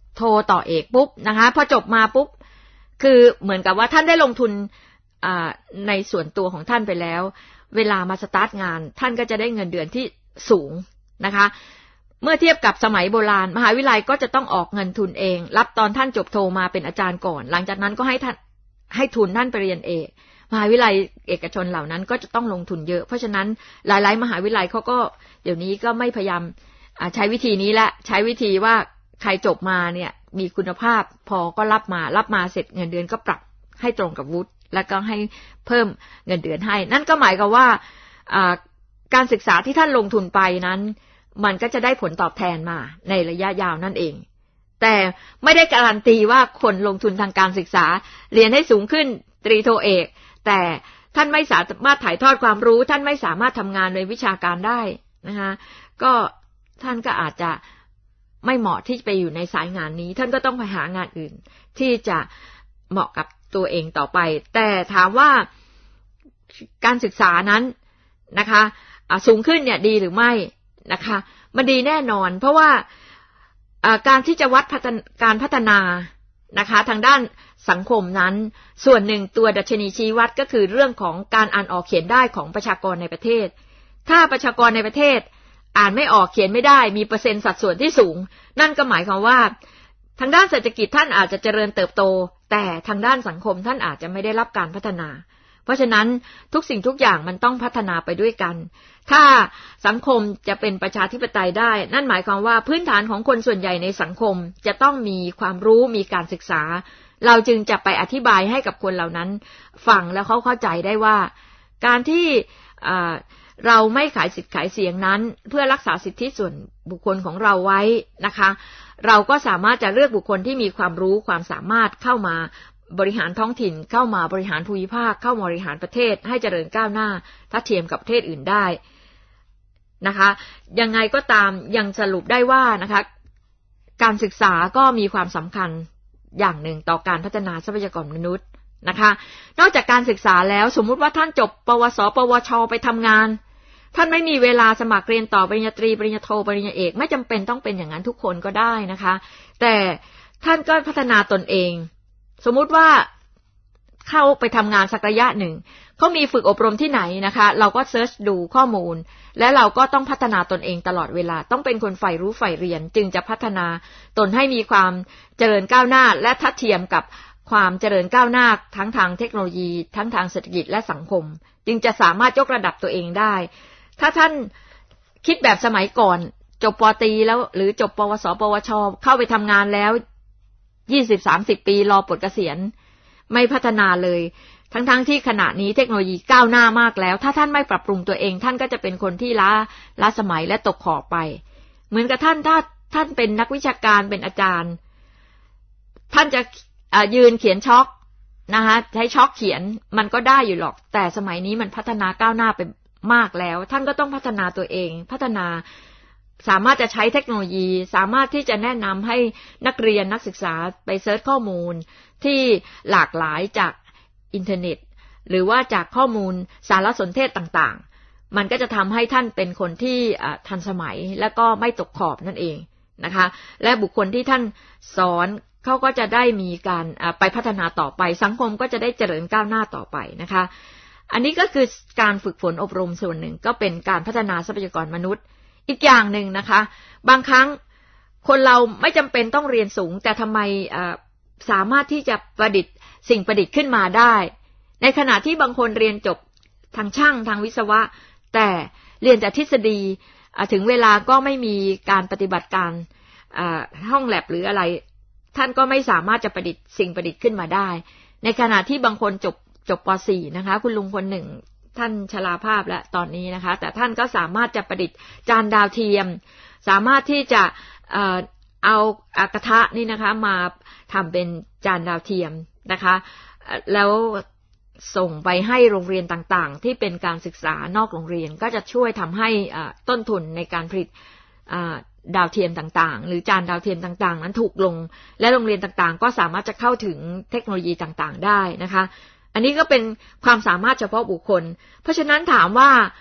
โทต่อเอกปุ๊บนะคะพอจบมาปุ๊บคือเหมือนกับว่าท่านได้ลงทุนในส่วนตัวของท่านไปแล้วเวลามาสตาร์ทงานท่านก็จะได้เงินเดือนที่สูงนะคะเมื่อเทียบกับสมัยโบราณมหาวิทยาลัยก็จะต้องออกเงินทุนเองรับตอนท่านจบโทมาเป็นอาจารย์ก่อนหลังจากนั้นก็ให้ท่านให้ทุนท่านไปเรียนเอกมหาวิทยาลัยเอกชนเหล่านั้นก็จะต้องลงทุนเยอะเพราะฉะนั้นหลายๆมหาวิทยาลัยเขาก็เดี๋ยวนี้ก็ไม่พยายามใช้วิธีนี้ละใช้วิธีว่าใครจบมาเนี่ยมีคุณภาพพอก็รับมารับมาเสร็จเงินเดือนก็ปรับให้ตรงกับวุฒิแล้วก็ให้เพิ่มเงินเดือนให้นั่นก็หมายความว่าการศึกษาที่ท่านลงทุนไปนั้นมันก็จะได้ผลตอบแทนมาในระยะยาวนั่นเองแต่ไม่ได้การันตีว่าคนลงทุนทางการศึกษาเรียนให้สูงขึ้นตรีโทเอกแต่ท่านไม่สามารถถ่ายทอดความรู้ท่านไม่สามารถทำงานในวิชาการได้นะคะก็ท่านก็อาจจะไม่เหมาะที่จะไปอยู่ในสายงานนี้ท่านก็ต้องไปหางานอื่นที่จะเหมาะกับตัวเองต่อไปแต่ถามว่าการศึกษานั้นนะคะสูงขึ้นเนี่ยดีหรือไม่นะคะมันดีแน่นอนเพราะว่าการที่จะวัดการพัฒนานะคะทางด้านสังคมนั้นส่วนหนึ่งตัวดัชนีชี้วัดก็คือเรื่องของการอ่านออกเขียนได้ของประชากรในประเทศถ้าประชากรในประเทศอ่านไม่ออกเขียนไม่ได้มีเปอร์เซ็นต์สัดส่วนที่สูงนั่นก็หมายความว่าทางด้านเศรษฐกิจท่านอาจจะเจริญเติบโตแต่ทางด้านสังคมท่านอาจจะไม่ได้รับการพัฒนาเพราะฉะนั้นทุกสิ่งทุกอย่างมันต้องพัฒนาไปด้วยกันถ้าสังคมจะเป็นประชาธิปไตยได้นั่นหมายความว่าพื้นฐานของคนส่วนใหญ่ในสังคมจะต้องมีความรู้มีการศึกษาเราจึงจะไปอธิบายให้กับคนเหล่านั้นฟังแล้วเขาเข้าใจได้ว่าการที่เราไม่ขายสิทธิ์ขายเสียงนั้นเพื่อรักษาสิทธิส่วนบุคคลของเราไว้นะคะเราก็สามารถจะเลือกบุคคลที่มีความรู้ความสามารถเข้ามาบริหารท้องถิ่นเข้ามาบริหารภูมิภาคเข้ามาบริหารประเทศให้เจริญก้าวหน้าทัดเทียมกับประเทศอื่นได้นะคะยังไงก็ตามยังสรุปได้ว่านะคะการศึกษาก็มีความสำคัญอย่างหนึ่งต่อการพัฒนาทรัพยากรมนุษย์นะคะนอกจากการศึกษาแล้วสมมุติว่าท่านจบปวสปวชไปทำงานท่านไม่มีเวลาสมัครเรียนต่อปริญญาตรีปริญญาโทปริญญาเอกไม่จำเป็นต้องเป็นอย่างนั้นทุกคนก็ได้นะคะแต่ท่านก็พัฒนาตนเองสมมุติว่าเข้าไปทำงานสักระยะหนึ่งเขามีฝึกอบรมที่ไหนนะคะเราก็เซิร์ชดูข้อมูลและเราก็ต้องพัฒนาตนเองตลอดเวลาต้องเป็นคนใฝ่รู้ใฝ่เรียนจึงจะพัฒนาตนให้มีความเจริญก้าวหน้าและทัดเทียมกับความเจริญก้าวหน้าทั้งทางเทคโนโลยีทั้งทางเศรษฐกิจและสังคมจึงจะสามารถยกระดับตัวเองได้ถ้าท่านคิดแบบสมัยก่อนจบป.ตรีแล้วหรือจบปวสปวชเข้าไปทำงานแล้ว ยี่สิบ สามสิบ ปีรอปลดเกษียณไม่พัฒนาเลยทั้งๆ ท, ที่ขณะนี้เทคโนโลยีก้าวหน้ามากแล้วถ้าท่านไม่ปรับปรุงตัวเองท่านก็จะเป็นคนที่ล้าล้าสมัยและตกขอบไปเหมือนกับท่านถ้าท่านเป็นนักวิชาการเป็นอาจารย์ท่านจะยืนเขียนช็อกนะคะใช้ช็อกเขียนมันก็ได้อยู่หรอกแต่สมัยนี้มันพัฒนาก้าวหน้าไปมากแล้วท่านก็ต้องพัฒนาตัวเองพัฒนาสามารถจะใช้เทคโนโลยีสามารถที่จะแนะนำให้นักเรียนนักศึกษาไปเสิร์ชข้อมูลที่หลากหลายจากอินเทอร์เน็ตหรือว่าจากข้อมูลสารสนเทศต่างๆมันก็จะทำให้ท่านเป็นคนที่ทันสมัยและก็ไม่ตกขอบนั่นเองนะคะและบุคคลที่ท่านสอนเขาก็จะได้มีการไปพัฒนาต่อไปสังคมก็จะได้เจริญก้าวหน้าต่อไปนะคะอันนี้ก็คือการฝึกฝนอบรมส่วนหนึ่งก็เป็นการพัฒนาทรัพยากรมนุษย์อีกอย่างหนึ่งนะคะบางครั้งคนเราไม่จำเป็นต้องเรียนสูงแต่ทำไมสามารถที่จะประดิษฐ์สิ่งประดิษฐ์ขึ้นมาได้ในขณะที่บางคนเรียนจบทางช่างทางวิศวะแต่เรียนแต่ทฤษฎีถึงเวลาก็ไม่มีการปฏิบัติการห้องแลบหรืออะไรท่านก็ไม่สามารถจะประดิษฐ์สิ่งประดิษฐ์ขึ้นมาได้ในขณะที่บางคนจบจบป.สี่ นะคะคุณลุงคนหนึ่งท่านชราภาพแล้วตอนนี้นะคะแต่ท่านก็สามารถจะประดิษฐ์จานดาวเทียมสามารถที่จะเอ่อเอากระทะนี่นะคะมาทำเป็นจานดาวเทียมนะคะแล้วส่งไปให้โรงเรียนต่างๆที่เป็นการศึกษานอกโรงเรียนก็จะช่วยทำให้ต้นทุนในการผลิตดาวเทียมต่างๆหรือจานดาวเทียมต่างๆนั้นถูกลงและโรงเรียนต่างๆก็สามารถจะเข้าถึงเทคโนโลยีต่างๆได้นะคะอันนี้ก็เป็นความสามารถเฉพาะบุคคลเพราะฉะนั้นถามว่า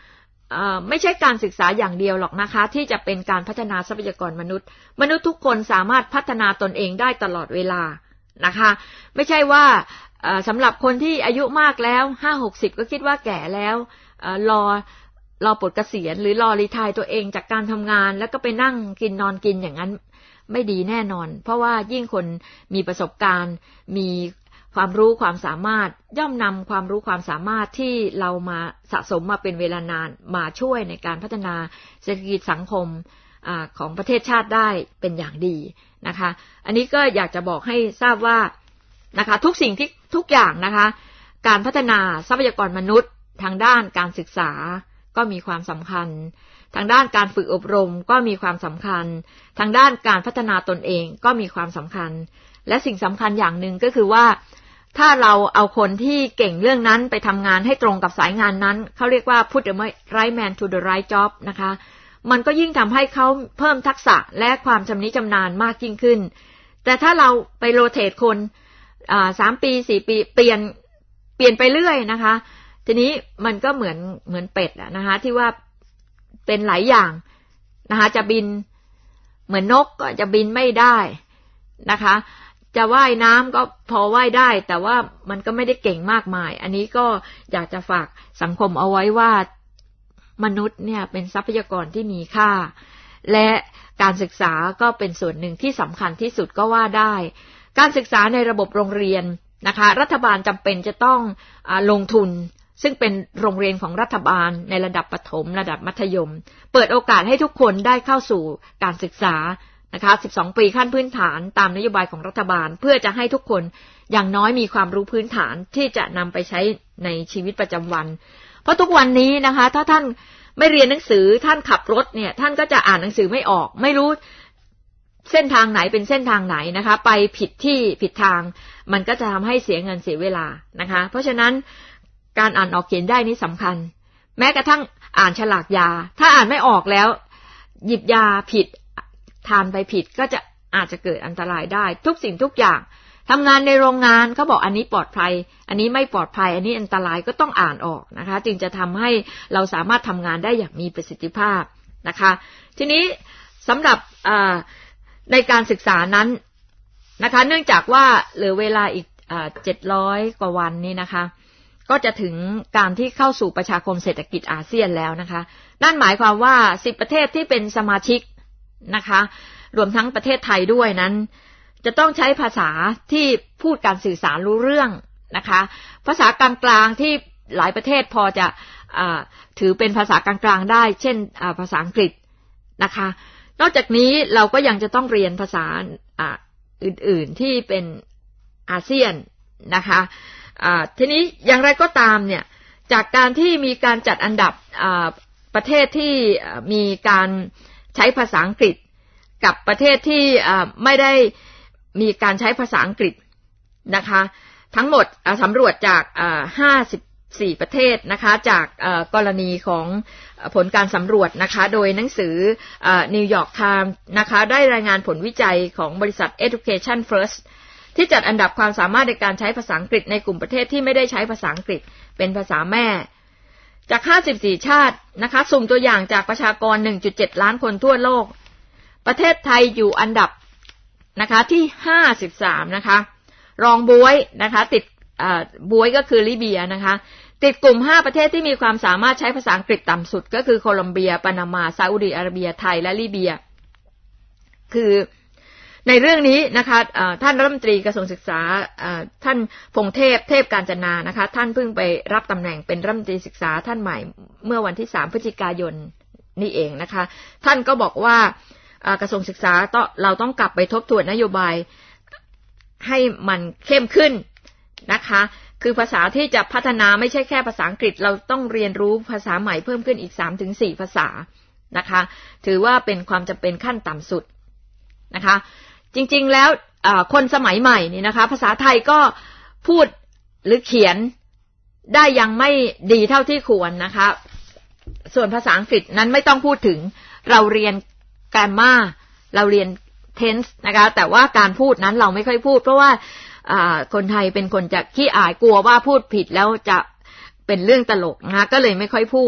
ไม่ใช่การศึกษาอย่างเดียวหรอกนะคะที่จะเป็นการพัฒนาทรัพยากรมนุษย์มนุษย์ทุกคนสามารถพัฒนาตนเองได้ตลอดเวลานะคะไม่ใช่ว่าสำหรับคนที่อายุมากแล้วห้าหกสิบก็คิดว่าแก่แล้วรอรอปลดเกษียณหรือรอรีไทร์ตัวเองจากการทำงานแล้วก็ไปนั่งกินนอนกินอย่างนั้นไม่ดีแน่นอนเพราะว่ายิ่งคนมีประสบการณ์มีความรู้ความสามารถย่อมนำความรู้ความสามารถที่เรามาสะสมมาเป็นเวลานานมาช่วยในการพัฒนาเศรษฐกิจสังคมอ่าของประเทศชาติได้เป็นอย่างดีนะคะอันนี้ก็อยากจะบอกให้ทราบว่านะคะทุกสิ่งที่ทุกอย่างนะคะการพัฒนาทรัพยากรมนุษย์ทางด้านการศึกษาก็มีความสำคัญทางด้านการฝึกอบรมก็มีความสำคัญทางด้านการพัฒนาตนเองก็มีความสำคัญและสิ่งสำคัญอย่างหนึ่งก็คือว่าถ้าเราเอาคนที่เก่งเรื่องนั้นไปทำงานให้ตรงกับสายงานนั้นเขาเรียกว่า put the right man to the right job นะคะมันก็ยิ่งทำให้เขาเพิ่มทักษะและความชำนิชำนาญมากยิ่งขึ้นแต่ถ้าเราไปโรเตทคนอ่าสามปีสี่ปีเปลี่ยนเปลี่ยนไปเรื่อยนะคะทีนี้มันก็เหมือนเหมือนเป็ดอะนะคะที่ว่าเป็นหลายอย่างนะคะจะบินเหมือนนกก็จะบินไม่ได้นะคะจะว่ายน้ำก็พอว่ายได้แต่ว่ามันก็ไม่ได้เก่งมากมายอันนี้ก็อยากจะฝากสังคมเอาไว้ว่ามนุษย์เนี่ยเป็นทรัพยากรที่มีค่าและการศึกษาก็เป็นส่วนหนึ่งที่สำคัญที่สุดก็ว่าได้การศึกษาในระบบโรงเรียนนะคะรัฐบาลจำเป็นจะต้องอ่าลงทุนซึ่งเป็นโรงเรียนของรัฐบาลในระดับประถมระดับมัธยมเปิดโอกาสให้ทุกคนได้เข้าสู่การศึกษานะคะสิบสองปีขั้นพื้นฐานตามนโยบายของรัฐบาลเพื่อจะให้ทุกคนอย่างน้อยมีความรู้พื้นฐานที่จะนำไปใช้ในชีวิตประจำวันเพราะทุกวันนี้นะคะถ้าท่านไม่เรียนหนังสือท่านขับรถเนี่ยท่านก็จะอ่านหนังสือไม่ออกไม่รู้เส้นทางไหนเป็นเส้นทางไหนนะคะไปผิดที่ผิดทางมันก็จะทำให้เสียเงินเสียเวลานะคะเพราะฉะนั้นการอ่านออกเขียนได้นี่สำคัญแม้กระทั่งอ่านฉลากยาถ้าอ่านไม่ออกแล้วหยิบยาผิดทานไปผิดก็จะอาจจะเกิดอันตรายได้ทุกสิ่งทุกอย่างทำงานในโรงงานเขาบอกอันนี้ปลอดภัยอันนี้ไม่ปลอดภัยอันนี้อันตรายก็ต้องอ่านออกนะคะจึงจะทำให้เราสามารถทำงานได้อย่างมีประสิทธิภาพนะคะทีนี้สำหรับในการศึกษานั้นนะคะเนื่องจากว่าเหลือเวลาอีกเจ็ดร้อยกว่าวันนี้นะคะก็จะถึงการที่เข้าสู่ประชาคมเศรษฐกิจอาเซียนแล้วนะคะนั่นหมายความว่าสิบประเทศที่เป็นสมาชิกนะคะรวมทั้งประเทศไทยด้วยนั้นจะต้องใช้ภาษาที่พูดการสื่อสารรู้เรื่องนะคะภาษากลางๆที่หลายประเทศพอจะถือเป็นภาษากลางๆได้เช่นภาษาอังกฤษนะคะนอกจากนี้เราก็ยังจะต้องเรียนภาษาอื่นๆที่เป็นอาเซียนนะคะทีนี้อย่างไรก็ตามเนี่ยจากการที่มีการจัดอันดับประเทศที่มีการใช้ภาษาอังกฤษกับประเทศที่ไม่ได้มีการใช้ภาษาอังกฤษนะคะทั้งหมดสำรวจจากห้าสิบสี่ประเทศนะคะจากกรณีของผลการสำรวจนะคะโดยหนังสือ New York Times นะคะได้รายงานผลวิจัยของบริษัท Education First ที่จัดอันดับความสามารถในการใช้ภาษาอังกฤษในกลุ่มประเทศที่ไม่ได้ใช้ภาษาอังกฤษเป็นภาษาแม่จากห้าสิบสี่ชาตินะคะสุ่มตัวอย่างจากประชากร หนึ่งจุดเจ็ด ล้านคนทั่วโลกประเทศไทยอยู่อันดับนะคะที่ห้าสิบสามนะคะรองบ๊วยนะคะติดอ่าบ๊วยก็คือลิเบียนะคะติดกลุ่มห้าประเทศที่มีความสามารถใช้ภาษาอังกฤษต่ำสุดก็คือโคลอมเบียปานามาซาอุดิอาระเบียไทยและลิเบียคือในเรื่องนี้นะคะท่านรัฐมนตรีกระทรวงศึกษาท่านพงเทพเทพกาญจนานะคะท่านเพิ่งไปรับตำแหน่งเป็นรัฐมนตรีศึกษาท่านใหม่เมื่อวันที่สามพฤศจิกายนนี่เองนะคะท่านก็บอกว่ากระทรวงศึกษาเราต้องกลับไปทบทวนนโยบายให้มันเข้มขึ้นนะคะคือภาษาที่จะพัฒนาไม่ใช่แค่ภาษาอังกฤษเราต้องเรียนรู้ภาษาใหม่เพิ่มขึ้นอีก สามถึงสี่ ภาษานะคะถือว่าเป็นความจำเป็นขั้นต่ำสุดนะคะจริงๆแล้วคนสมัยใหม่นี่นะคะภาษาไทยก็พูดหรือเขียนได้ยังไม่ดีเท่าที่ควรนะคะส่วนภาษาอังกฤษนั้นไม่ต้องพูดถึงเราเรียนแกรมมาเราเรียน tense นะคะแต่ว่าการพูดนั้นเราไม่ค่อยพูดเพราะว่าคนไทยเป็นคนจะขี้อายกลัวว่าพูดผิดแล้วจะเป็นเรื่องตลกนะคะก็เลยไม่ค่อยพูด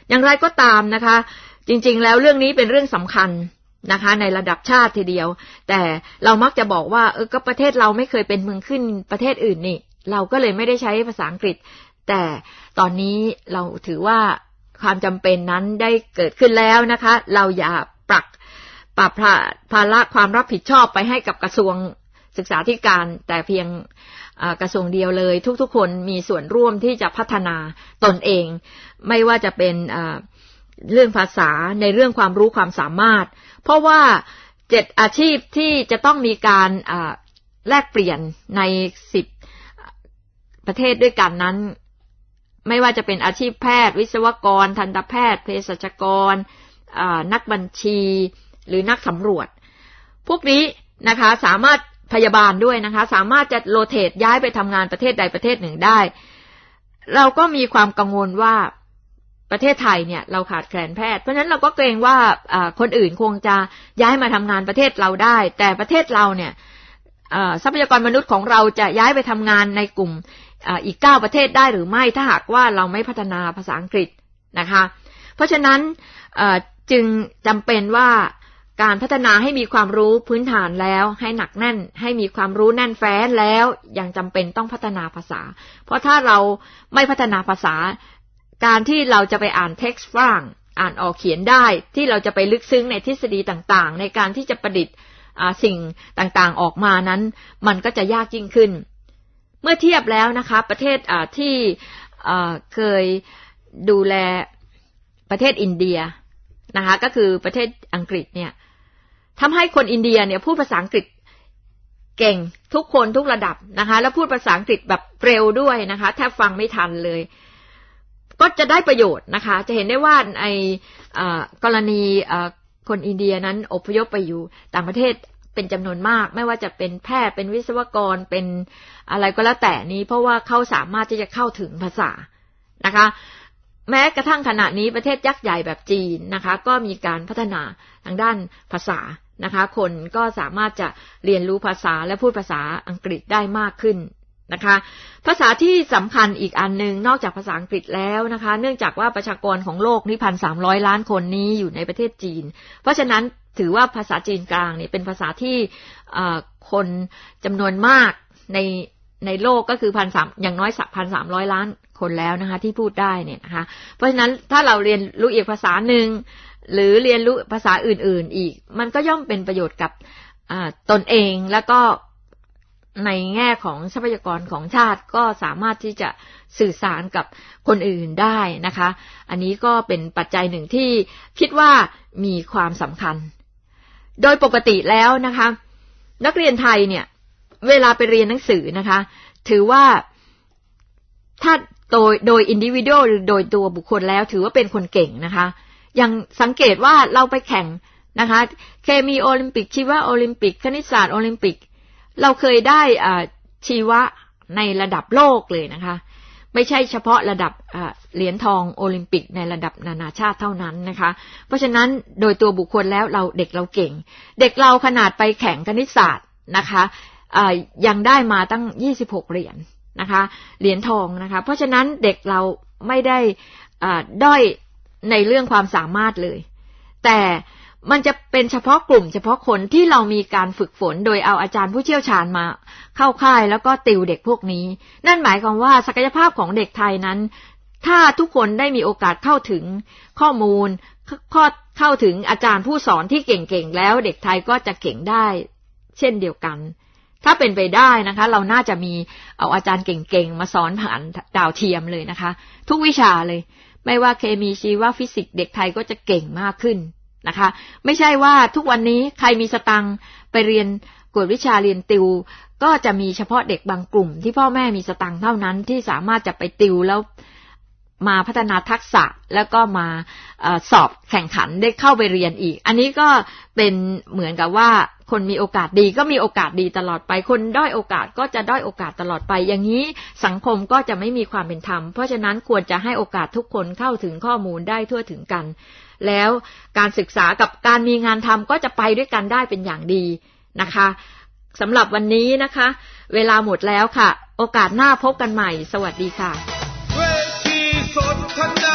อย่างไรก็ตามนะคะจริงๆแล้วเรื่องนี้เป็นเรื่องสำคัญนะคะในระดับชาติทีเดียวแต่เรามักจะบอกว่าเออก็ประเทศเราไม่เคยเป็นเมืองขึ้นประเทศอื่นนี่เราก็เลยไม่ได้ใช้ภาษาอังกฤษแต่ตอนนี้เราถือว่าความจำเป็นนั้นได้เกิดขึ้นแล้วนะคะเราอย่าปรับปรับภาระความรับผิดชอบไปให้กับกระทรวงศึกษาธิการแต่เพียงกระทรวงเดียวเลยทุกๆคนมีส่วนร่วมที่จะพัฒนาตนเองไม่ว่าจะเป็นเรื่องภาษาในเรื่องความรู้ความสามารถเพราะว่าเจ็ดอาชีพที่จะต้องมีการแลกเปลี่ยนในสิบประเทศด้วยกันนั้นไม่ว่าจะเป็นอาชีพแพทย์วิศวกรทันตแพทย์เภสัชกรนักบัญชีหรือนักสำรวจพวกนี้นะคะสามารถพยาบาลด้วยนะคะสามารถจะโรเตทย้ายไปทำงานประเทศใดประเทศหนึ่งได้เราก็มีความกังวลว่าประเทศไทยเนี่ยเราขาดแคลนแพทย์เพราะฉะนั้นเราก็เกรงว่าคนอื่นคงจะย้ายมาทำงานประเทศเราได้แต่ประเทศเราเนี่ยทรัพยากรมนุษย์ของเราจะย้ายไปทำงานในกลุ่มอีกเก้าประเทศได้หรือไม่ถ้าหากว่าเราไม่พัฒนาภาษาอังกฤษนะคะเพราะฉะนั้นจึงจำเป็นว่าการพัฒนาให้มีความรู้พื้นฐานแล้วให้หนักแน่นให้มีความรู้แน่นแฟ้นแล้วยังจำเป็นต้องพัฒนาภาษาเพราะถ้าเราไม่พัฒนาภาษาการที่เราจะไปอ่านเท็กซ์ฝรั่งอ่านออกเขียนได้ที่เราจะไปลึกซึ้งในทฤษฎีต่างๆในการที่จะประดิษฐ์สิ่งต่างๆออกมานั้นมันก็จะยากยิ่งขึ้นเมื่อเทียบแล้วนะคะประเทศที่เคยดูแลประเทศอินเดียนะคะก็คือประเทศอังกฤษเนี่ยทำให้คนอินเดียเนี่ยพูดภาษาอังกฤษเก่งทุกคนทุกระดับนะคะแล้วพูดภาษาอังกฤษแบบเร็วด้วยนะคะแทบฟังไม่ทันเลยก็จะได้ประโยชน์นะคะจะเห็นได้ว่าในกรณีคนอินเดียนั้นอพยพไปอยู่ต่างประเทศเป็นจำนวนมากไม่ว่าจะเป็นแพทย์เป็นวิศวกรเป็นอะไรก็แล้วแต่นี้เพราะว่าเขาสามารถที่จะเข้าถึงภาษานะคะแม้กระทั่งขณะนี้ประเทศยักษ์ใหญ่แบบจีนนะคะก็มีการพัฒนาทางด้านภาษานะคะคนก็สามารถจะเรียนรู้ภาษาและพูดภาษาอังกฤษได้มากขึ้นนะคะภาษาที่สำคัญอีกอันนึงนอกจากภาษาอังกฤษแล้วนะคะเนื่องจากว่าประชากรของโลกนี่ หนึ่งพันสามร้อย ล้านคนนี้อยู่ในประเทศจีนเพราะฉะนั้นถือว่าภาษาจีนกลางนี่เป็นภาษาที่คนจำนวนมากในในโลกก็คือพันสามอย่างน้อยพันสามร้อยล้านคนแล้วนะคะที่พูดได้เนี่ยนะคะเพราะฉะนั้นถ้าเราเรียนรู้อีกภาษาหนึ่งหรือเรียนรู้ภาษาอื่นๆอีกมันก็ย่อมเป็นประโยชน์กับตนเองแล้วก็ในแง่ของทรัพยากรของชาติก็สามารถที่จะสื่อสารกับคนอื่นได้นะคะอันนี้ก็เป็นปัจจัยหนึ่งที่คิดว่ามีความสำคัญโดยปกติแล้วนะคะนักเรียนไทยเนี่ยเวลาไปเรียนหนังสือนะคะถือว่าถ้าโดยโดยอินดิวิว หรือโดยตัวบุคคลแล้วถือว่าเป็นคนเก่งนะคะอย่างสังเกตว่าเราไปแข่งนะคะเคมีโอลิมปิกชีวะโอลิมปิกคณิตศาสตร์โอลิมปิกเราเคยได้ชีวะในระดับโลกเลยนะคะไม่ใช่เฉพาะระดับเหรียญทองโอลิมปิกในระดับนานาชาติเท่านั้นนะคะเพราะฉะนั้นโดยตัวบุคคลแล้วเราเด็กเราเก่งเด็กเราขนาดไปแข่งคณิตศาสตร์นะคะยังได้มาตั้งยี่สิบหกเหรียญนะคะเหรียญทองนะคะเพราะฉะนั้นเด็กเราไม่ได้ด้อยในเรื่องความสามารถเลยแต่มันจะเป็นเฉพาะกลุ่มเฉพาะคนที่เรามีการฝึกฝนโดยเอาอาจารย์ผู้เชี่ยวชาญมาเข้าค่ายแล้วก็ติวเด็กพวกนี้นั่นหมายความว่าศักยภาพของเด็กไทยนั้นถ้าทุกคนได้มีโอกาสเข้าถึงข้อมูลเข้าถึงอาจารย์ผู้สอนที่เก่งๆแล้วเด็กไทยก็จะเก่งได้เช่นเดียวกันถ้าเป็นไปได้นะคะเราน่าจะมีเอาอาจารย์เก่งๆมาสอนผ่านดาวเทียมเลยนะคะทุกวิชาเลยไม่ว่าเคมีชีวะฟิสิกส์เด็กไทยก็จะเก่งมากขึ้นนะคะไม่ใช่ว่าทุกวันนี้ใครมีสตังค์ไปเรียนกวดวิชาเรียนติวก็จะมีเฉพาะเด็กบางกลุ่มที่พ่อแม่มีสตังค์เท่านั้นที่สามารถจะไปติวแล้วมาพัฒนาทักษะแล้วก็มาเอ่อสอบแข่งขันได้เข้าไปเรียนอีกอันนี้ก็เป็นเหมือนกับว่าคนมีโอกาสดีก็มีโอกาสดีตลอดไปคนด้อยโอกาสก็จะด้อยโอกาสตลอดไปอย่างนี้สังคมก็จะไม่มีความเป็นธรรมเพราะฉะนั้นควรจะให้โอกาสทุกคนเข้าถึงข้อมูลได้ทั่วถึงกันแล้วการศึกษากับการมีงานทำก็จะไปด้วยกันได้เป็นอย่างดีนะคะสำหรับวันนี้นะคะเวลาหมดแล้วค่ะโอกาสหน้าพบกันใหม่สวัสดีค่ะเวทีสนทนา